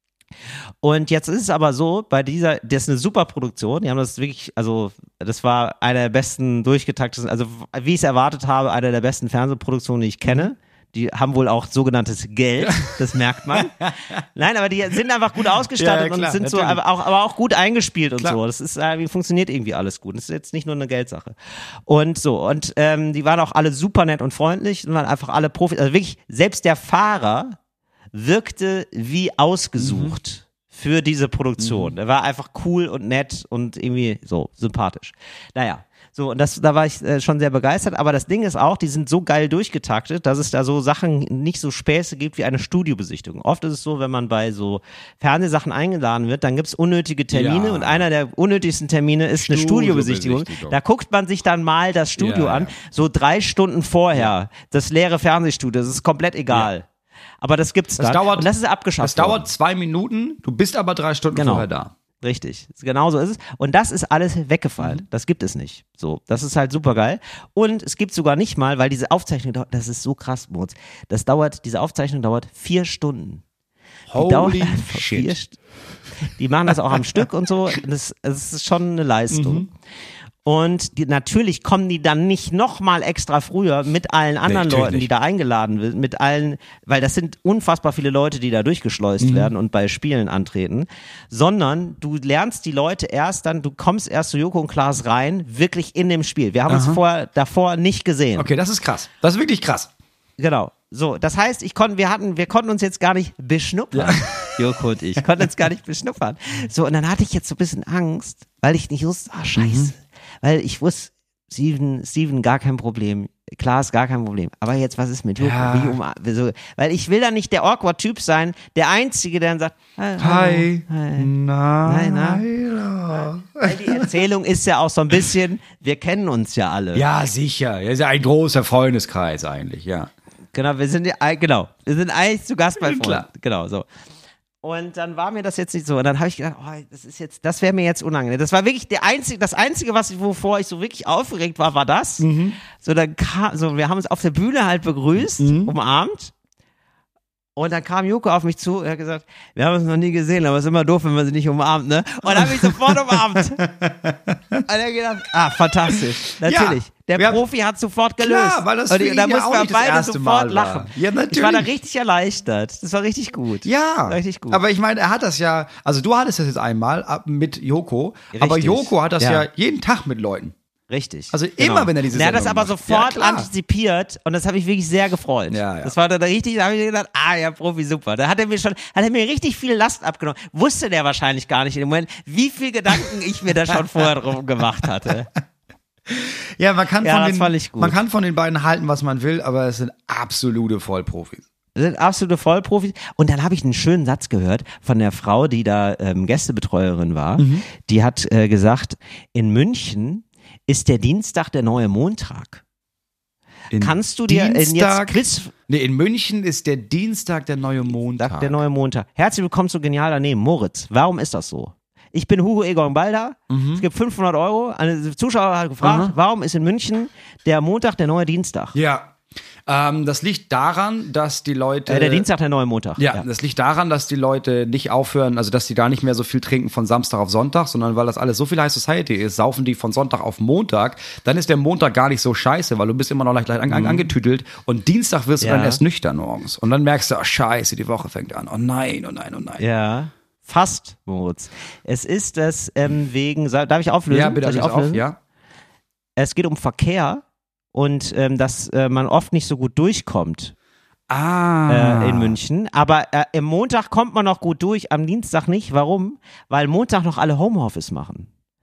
Und jetzt ist es aber so, bei dieser, das ist eine super Produktion, die haben das wirklich, also das war eine der besten durchgetakteten, also wie ich es erwartet habe, eine der besten Fernsehproduktionen, die ich kenne. Die haben wohl auch sogenanntes Geld, das merkt man. Nein, aber die sind einfach gut ausgestattet Ja, ja, klar, und sind so, natürlich. aber auch, aber auch gut eingespielt und Klar. so. Das ist, äh, funktioniert irgendwie alles gut. Das ist jetzt nicht nur eine Geldsache. Und so, und ähm, die waren auch alle super nett und freundlich und waren einfach alle Profis. Also wirklich, selbst der Fahrer wirkte wie ausgesucht für diese Produktion. Der war einfach cool und nett und irgendwie so sympathisch. Naja. So, und das, da war ich äh, schon sehr begeistert, aber das Ding ist auch, die sind so geil durchgetaktet, dass es da so Sachen, nicht so Späße gibt wie eine Studiobesichtigung. Oft ist es so, wenn man bei so Fernsehsachen eingeladen wird, dann gibt's unnötige Termine Ja. und einer der unnötigsten Termine ist eine Studiobesichtigung. Studiobesichtigung. Da guckt man sich dann mal das Studio Ja, an, ja. so drei Stunden vorher, das leere Fernsehstudio, das ist komplett egal. Aber das gibt's Das da dauert- und das ist abgeschafft Das dauert worden. zwei Minuten, du bist aber drei Stunden Genau. vorher da. Richtig, genau so ist es. Und das ist alles weggefallen. Mhm. Das gibt es nicht. So, das ist halt super geil. Und es gibt sogar nicht mal, weil diese Aufzeichnung dauert, das ist so krass, Moritz. Das dauert, diese Aufzeichnung dauert vier Stunden. Die dauert Holy einfach vier shit. St- Die machen das auch am Stück und so. Das, das ist schon eine Leistung. Mhm. Und die, natürlich kommen die dann nicht nochmal extra früher mit allen anderen natürlich Leuten, die nicht. da eingeladen sind, mit allen, weil das sind unfassbar viele Leute, die da durchgeschleust Mhm. werden und bei Spielen antreten, sondern du lernst die Leute erst dann, du kommst erst zu Joko und Klaas rein, wirklich in dem Spiel. Wir haben uns vor, davor nicht gesehen. Okay, das ist krass. Das ist wirklich krass. Genau. So, das heißt, ich konnte, wir hatten, wir konnten uns jetzt gar nicht beschnuppern. Joko und ich konnten uns gar nicht beschnuppern. So, und dann hatte ich jetzt so ein bisschen Angst, weil ich nicht wusste, ah, scheiße. Weil ich wusste, Steven, Steven gar kein Problem, Klaas gar kein Problem. Aber jetzt, was ist mit Joko? Ja. Wie um, so, weil ich will da nicht der Awkward-Typ sein, der Einzige, der dann sagt, hi, Hi. hi. Nein. Nein, Weil die Erzählung ist ja auch so ein bisschen, wir kennen uns ja alle. Ja, sicher. Das ist ja ein großer Freundeskreis eigentlich, ja. Genau, wir sind ja, genau, wir sind eigentlich zu Gast bei Freunden. Klar. Genau, so. Und dann war mir das jetzt nicht so. Und dann habe ich gedacht, oh, das ist jetzt, das wäre mir jetzt unangenehm. Das war wirklich der einzige, das einzige, was ich, wovor ich so wirklich aufgeregt war, war das. Mhm. So, dann kam, so, wir haben uns auf der Bühne halt begrüßt, Mhm. umarmt. Und dann kam Joko auf mich zu und hat gesagt, wir haben uns noch nie gesehen, aber es ist immer doof, wenn man sie nicht umarmt, ne? Und dann habe ich sofort umarmt. Und dann gedacht, ah, fantastisch. Natürlich. wir Der haben- Profi hat sofort gelöst. Klar, weil das und für ich- ihn da ja mussten auch wir nicht das beide erste sofort Mal war. lachen. Ja, natürlich. Ich war da richtig erleichtert. Das war richtig gut. Ja, Das war richtig gut. aber ich meine, er hat das ja, also du hattest das jetzt einmal ab- mit Joko, aber Richtig. Joko hat das ja. Ja. jeden Tag mit Leuten. Richtig. Also immer, wenn er diese Er hat das Sendung aber macht. sofort Ja, klar. antizipiert und das habe ich wirklich sehr gefreut. Ja, ja. Das war dann richtig, da habe ich gedacht, ah ja, Profi, super. Da hat er mir schon, hat er mir richtig viel Last abgenommen. Wusste der wahrscheinlich gar nicht in dem Moment, wie viel Gedanken ich mir da schon vorher drum gemacht hatte. Ja, man kann, Ja, von das den, fand ich gut. man kann von den beiden halten, was man will, aber es sind absolute Vollprofis. Das sind absolute Vollprofis. Und dann habe ich einen schönen Satz gehört von der Frau, die da ähm, Gästebetreuerin war. Mhm. Die hat äh, gesagt, in München ist der Dienstag der neue Montag. In Kannst du dir äh, jetzt Dienstag, Quiz nee, in München ist der Dienstag der neue Montag. Der neue Montag. Herzlich willkommen zu Genial daneben. Moritz, warum ist das so? Ich bin Hugo Egon Balder. Mhm. Es gibt fünfhundert Euro. Eine Zuschauer hat gefragt, warum ist in München der Montag der neue Dienstag? Ja, ähm, das liegt daran, dass die Leute... Äh, der Dienstag der neue Montag. Ja, das liegt daran, dass die Leute nicht aufhören, also dass die da nicht mehr so viel trinken von Samstag auf Sonntag, sondern weil das alles so viel High Society ist, saufen die von Sonntag auf Montag, dann ist der Montag gar nicht so scheiße, weil du bist immer noch leicht, leicht an, an, angetüdelt und Dienstag wirst du Ja. dann erst nüchtern morgens und dann merkst du, oh scheiße, die Woche fängt an, oh nein, oh nein, oh nein. Ja. Fast, Moritz. Es ist das ähm, wegen, darf ich auflösen? Ja, bitte Soll ich löse auf, auflösen? ja. Es geht um Verkehr und ähm, dass äh, man oft nicht so gut durchkommt. Ah. Äh, in München. Aber äh, im Montag kommt man noch gut durch, am Dienstag nicht. Warum? Weil Montag noch alle Homeoffice machen.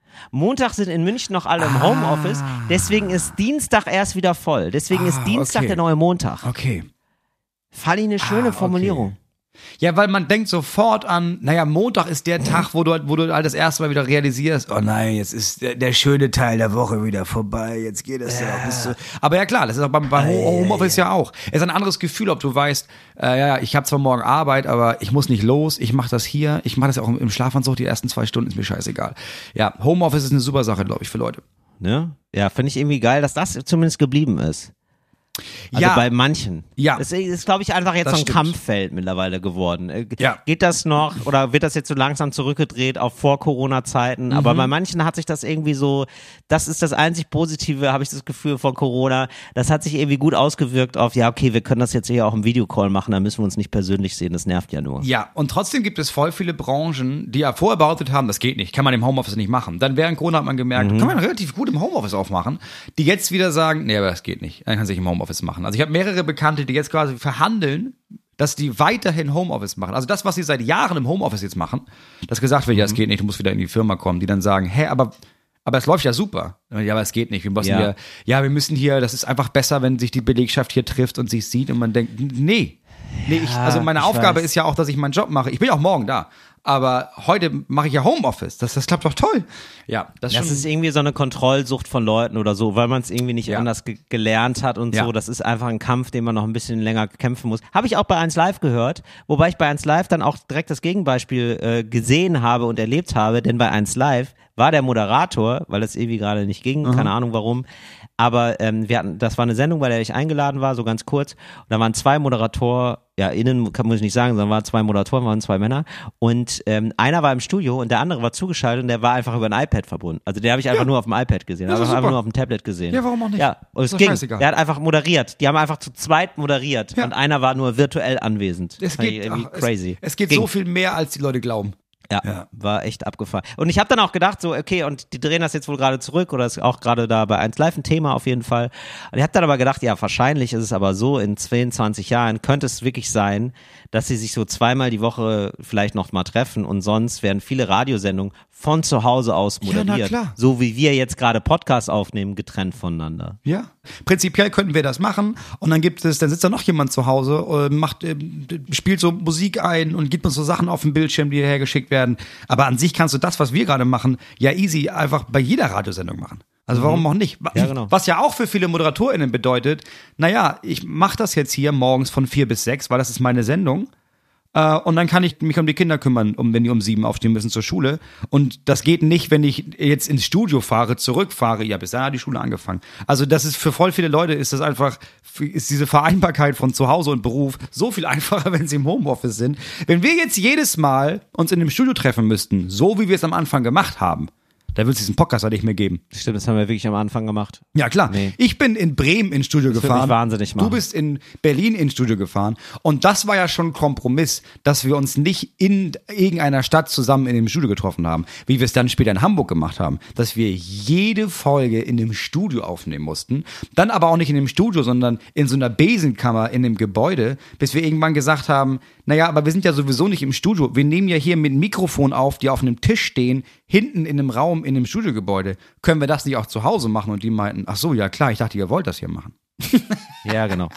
Montag sind in München noch alle im Homeoffice, deswegen ist Dienstag erst wieder voll. Deswegen Ah, ist Dienstag okay. der neue Montag. Okay. Fand ich eine schöne Ah, Formulierung. okay. Ja, weil man denkt sofort an, naja, Montag ist der Tag, wo du, wo du halt das erste Mal wieder realisierst, oh nein, jetzt ist der, der schöne Teil der Woche wieder vorbei, jetzt geht es ja. ja bis zu, aber ja klar, das ist auch beim, beim Homeoffice ja auch. Es ist ein anderes Gefühl, ob du weißt, äh, ja, ich habe zwar morgen Arbeit, aber ich muss nicht los, ich mache das hier, ich mache das auch im Schlafanzug, die ersten zwei Stunden ist mir scheißegal. Ja, Homeoffice ist eine super Sache, glaube ich, für Leute. Ne? Ja, finde ich irgendwie geil, dass das zumindest geblieben ist. Also ja. bei manchen. Ja. Das ist, glaube ich, einfach jetzt Das so ein stimmt. Kampffeld mittlerweile geworden. Äh, Ja. Geht das noch oder wird das jetzt so langsam zurückgedreht auf Vor-Corona-Zeiten? Mhm. Aber bei manchen hat sich das irgendwie so, das ist das einzig Positive, habe ich das Gefühl, von Corona. Das hat sich irgendwie gut ausgewirkt auf, ja, okay, wir können das jetzt eher auch im Videocall machen, da müssen wir uns nicht persönlich sehen, das nervt ja nur. Ja, und trotzdem gibt es voll viele Branchen, die ja vorher behauptet haben, das geht nicht, kann man im Homeoffice nicht machen. Dann während Corona hat man gemerkt, kann man relativ gut im Homeoffice aufmachen, die jetzt wieder sagen, nee, aber das geht nicht, dann kann sich im Homeoffice machen. Also ich habe mehrere Bekannte, die jetzt quasi verhandeln, dass die weiterhin Homeoffice machen. Also das, was sie seit Jahren im Homeoffice jetzt machen, dass gesagt wird, ja, es geht nicht, du musst wieder in die Firma kommen, die dann sagen, hä, aber aber es läuft ja super. Ja, aber es geht nicht. Wir müssen Ja. hier, ja, wir müssen hier, das ist einfach besser, wenn sich die Belegschaft hier trifft und sich sieht und man denkt, nee. Nee, ich, also meine ich Aufgabe weiß. ist ja auch, dass ich meinen Job mache. Ich bin ja auch morgen da. Aber heute mache ich ja Homeoffice. Das, das klappt doch toll. Ja, das, Das schon, ist irgendwie so eine Kontrollsucht von Leuten oder so, weil man es irgendwie nicht Ja. anders ge gelernt hat und Ja. so. Das ist einfach ein Kampf, den man noch ein bisschen länger kämpfen muss. Habe ich auch bei eins Live gehört, wobei ich bei eins Live dann auch direkt das Gegenbeispiel äh, gesehen habe und erlebt habe, denn bei eins Live war der Moderator, weil es irgendwie gerade nicht ging, Mhm. keine Ahnung warum, aber ähm, wir hatten, das war eine Sendung, bei der ich eingeladen war, so ganz kurz, und da waren zwei Moderator, ja, innen kann muss ich nicht sagen, sondern waren zwei Moderatoren, waren zwei Männer und ähm, einer war im Studio und der andere war zugeschaltet und der war einfach über ein iPad verbunden. Also den habe ich einfach Ja. nur auf dem iPad gesehen, Das ist einfach, einfach super. nur auf dem Tablet gesehen. Ja, warum auch nicht? Ja, und es Ist doch ging. scheißegal. Der hat einfach moderiert. Die haben einfach zu zweit moderiert Ja. und einer war nur virtuell anwesend. es Fand ich geht, irgendwie ach, crazy. Es, es geht ging. so viel mehr, als die Leute glauben. Ja, Ja. war echt abgefahren. Und ich habe dann auch gedacht, so, okay, und die drehen das jetzt wohl gerade zurück oder ist auch gerade da bei eins Live ein Thema auf jeden Fall. Und ich habe dann aber gedacht, ja, wahrscheinlich ist es aber so, in zweiundzwanzig Jahren könnte es wirklich sein, dass sie sich so zweimal die Woche vielleicht noch mal treffen und sonst werden viele Radiosendungen von zu Hause aus Ja, na moderiert. klar. So wie wir jetzt gerade Podcasts aufnehmen, getrennt voneinander. Ja, prinzipiell könnten wir das machen und dann gibt es, dann sitzt da noch jemand zu Hause, äh, macht, äh, spielt so Musik ein und gibt uns so Sachen auf dem Bildschirm, die hierher geschickt werden. Aber an sich kannst du das, was wir gerade machen, ja easy einfach bei jeder Radiosendung machen. Also warum auch nicht? Ja, genau. Was ja auch für viele ModeratorInnen bedeutet, naja, ich mache das jetzt hier morgens von vier bis sechs, weil das ist meine Sendung. Äh, und dann kann ich mich um die Kinder kümmern, um, wenn die um sieben aufstehen müssen zur Schule. Und das geht nicht, wenn ich jetzt ins Studio fahre, zurückfahre. Ja, bis dahin hat die Schule angefangen. Also das ist für voll viele Leute ist das einfach, ist diese Vereinbarkeit von zu Hause und Beruf so viel einfacher, wenn sie im Homeoffice sind. Wenn wir jetzt jedes Mal uns in einem Studio treffen müssten, so wie wir es am Anfang gemacht haben, da wird es diesen Podcast ja nicht mehr geben. Stimmt, das haben wir wirklich am Anfang gemacht. Ja, klar. Nee. Ich bin in Bremen ins Studio Das würde gefahren. mich wahnsinnig machen. Du bist in Berlin ins Studio gefahren. Und das war ja schon ein Kompromiss, dass wir uns nicht in irgendeiner Stadt zusammen in dem Studio getroffen haben, wie wir es dann später in Hamburg gemacht haben, dass wir jede Folge in dem Studio aufnehmen mussten. Dann aber auch nicht in dem Studio, sondern in so einer Besenkammer in dem Gebäude, bis wir irgendwann gesagt haben, naja, aber wir sind ja sowieso nicht im Studio. Wir nehmen ja hier mit dem Mikrofon auf, die auf einem Tisch stehen, hinten in einem Raum in dem Studiogebäude. Können wir das nicht auch zu Hause machen? Und die meinten, ach so, ja klar, ich dachte, ihr wollt das hier machen. Ja, genau.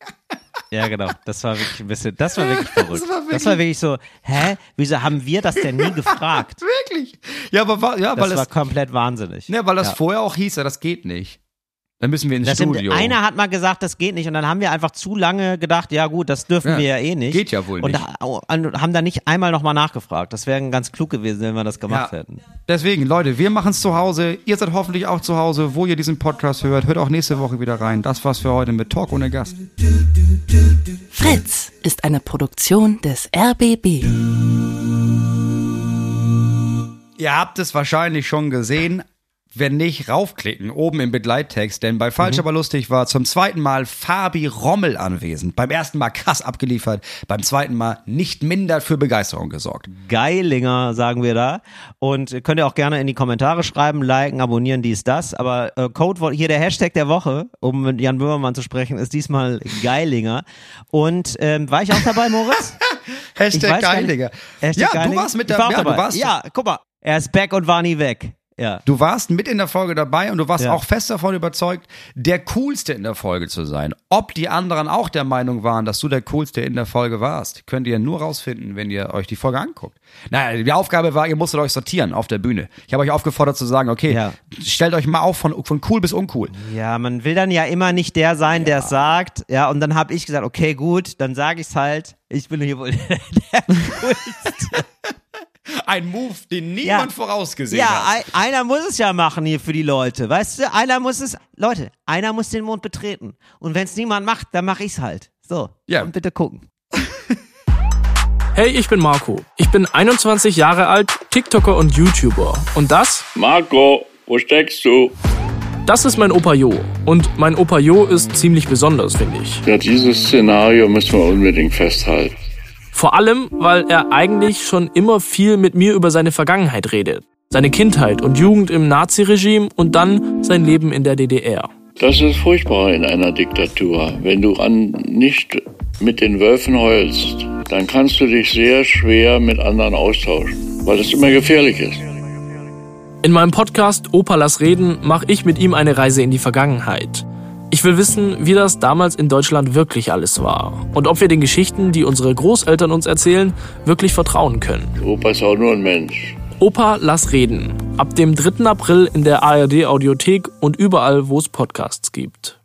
Ja, genau. Das war wirklich ein bisschen, das war wirklich verrückt. Das war wirklich- Das war wirklich so, hä? Wieso haben wir das denn nie gefragt? Wirklich? Ja, aber war, ja, Das weil war es, komplett wahnsinnig. ja, weil das Ja. vorher auch hieß, ja, das geht nicht. Dann müssen wir ins Das stimmt. Studio. Einer hat mal gesagt, das geht nicht und dann haben wir einfach zu lange gedacht, ja gut, das dürfen Ja, wir ja eh nicht. geht ja wohl und nicht. da- Und haben da nicht einmal nochmal nachgefragt. Das wäre ganz klug gewesen, wenn wir das gemacht Ja. hätten. Deswegen, Leute, wir machen es zu Hause. Ihr seid hoffentlich auch zu Hause, wo ihr diesen Podcast hört. Hört auch nächste Woche wieder rein. Das war's für heute mit Talk ohne Gast. Fritz ist eine Produktion des R B B. Ihr habt es wahrscheinlich schon gesehen. Wenn nicht, raufklicken, oben im Begleittext, denn bei Falsch aber lustig war zum zweiten Mal Fabi Rommel anwesend. Beim ersten Mal krass abgeliefert, beim zweiten Mal nicht minder für Begeisterung gesorgt. Geilinger, sagen wir da. Und könnt ihr auch gerne in die Kommentare schreiben, liken, abonnieren, dies, das. Aber äh, Codewort, hier der Hashtag der Woche, um mit Jan Böhmermann zu sprechen, ist diesmal Geilinger. Und ähm, war ich auch dabei, Moritz? Ich Hashtag weiß gar nicht. Geiliger. Hashtag Ja, du Geilinger? warst mit Ich war dabei. auch Ja, dabei. du warst. Ja, guck mal. Er ist back und war nie weg. Ja. Du warst mit in der Folge dabei und du warst Ja. auch fest davon überzeugt, der Coolste in der Folge zu sein. Ob die anderen auch der Meinung waren, dass du der Coolste in der Folge warst, könnt ihr nur rausfinden, wenn ihr euch die Folge anguckt. Naja, die Aufgabe war, ihr musstet euch sortieren auf der Bühne. Ich habe euch aufgefordert zu sagen, okay, Ja. stellt euch mal auf von, von cool bis uncool. Ja, man will dann ja immer nicht der sein, der es sagt. Ja, und dann habe ich gesagt, okay, gut, dann sage ich es halt. Ich bin hier wohl der Coolste. Ein Move, den niemand Ja. vorausgesehen Ja, hat. ein, einer muss es ja machen hier für die Leute. Weißt du, einer muss es, Leute, einer muss den Mond betreten. Und wenn es niemand macht, dann mache ich es halt. So, Ja. und bitte gucken. Hey, ich bin Marco. Ich bin einundzwanzig Jahre alt, TikToker und YouTuber. Und das? Marco, wo steckst du? Das ist mein Opa Jo. Und mein Opa Jo ist ziemlich besonders, finde ich. Ja, dieses Szenario müssen wir unbedingt festhalten. Vor allem, weil er eigentlich schon immer viel mit mir über seine Vergangenheit redet. Seine Kindheit und Jugend im Naziregime und dann sein Leben in der D D R. Das ist furchtbar in einer Diktatur. Wenn du an nicht mit den Wölfen heulst, dann kannst du dich sehr schwer mit anderen austauschen, weil es immer gefährlich ist. In meinem Podcast Opa lass reden mache ich mit ihm eine Reise in die Vergangenheit. Ich will wissen, wie das damals in Deutschland wirklich alles war und ob wir den Geschichten, die unsere Großeltern uns erzählen, wirklich vertrauen können. Opa ist auch nur ein Mensch. Opa lass reden. Ab dem dritten April in der A R D Audiothek und überall, wo es Podcasts gibt.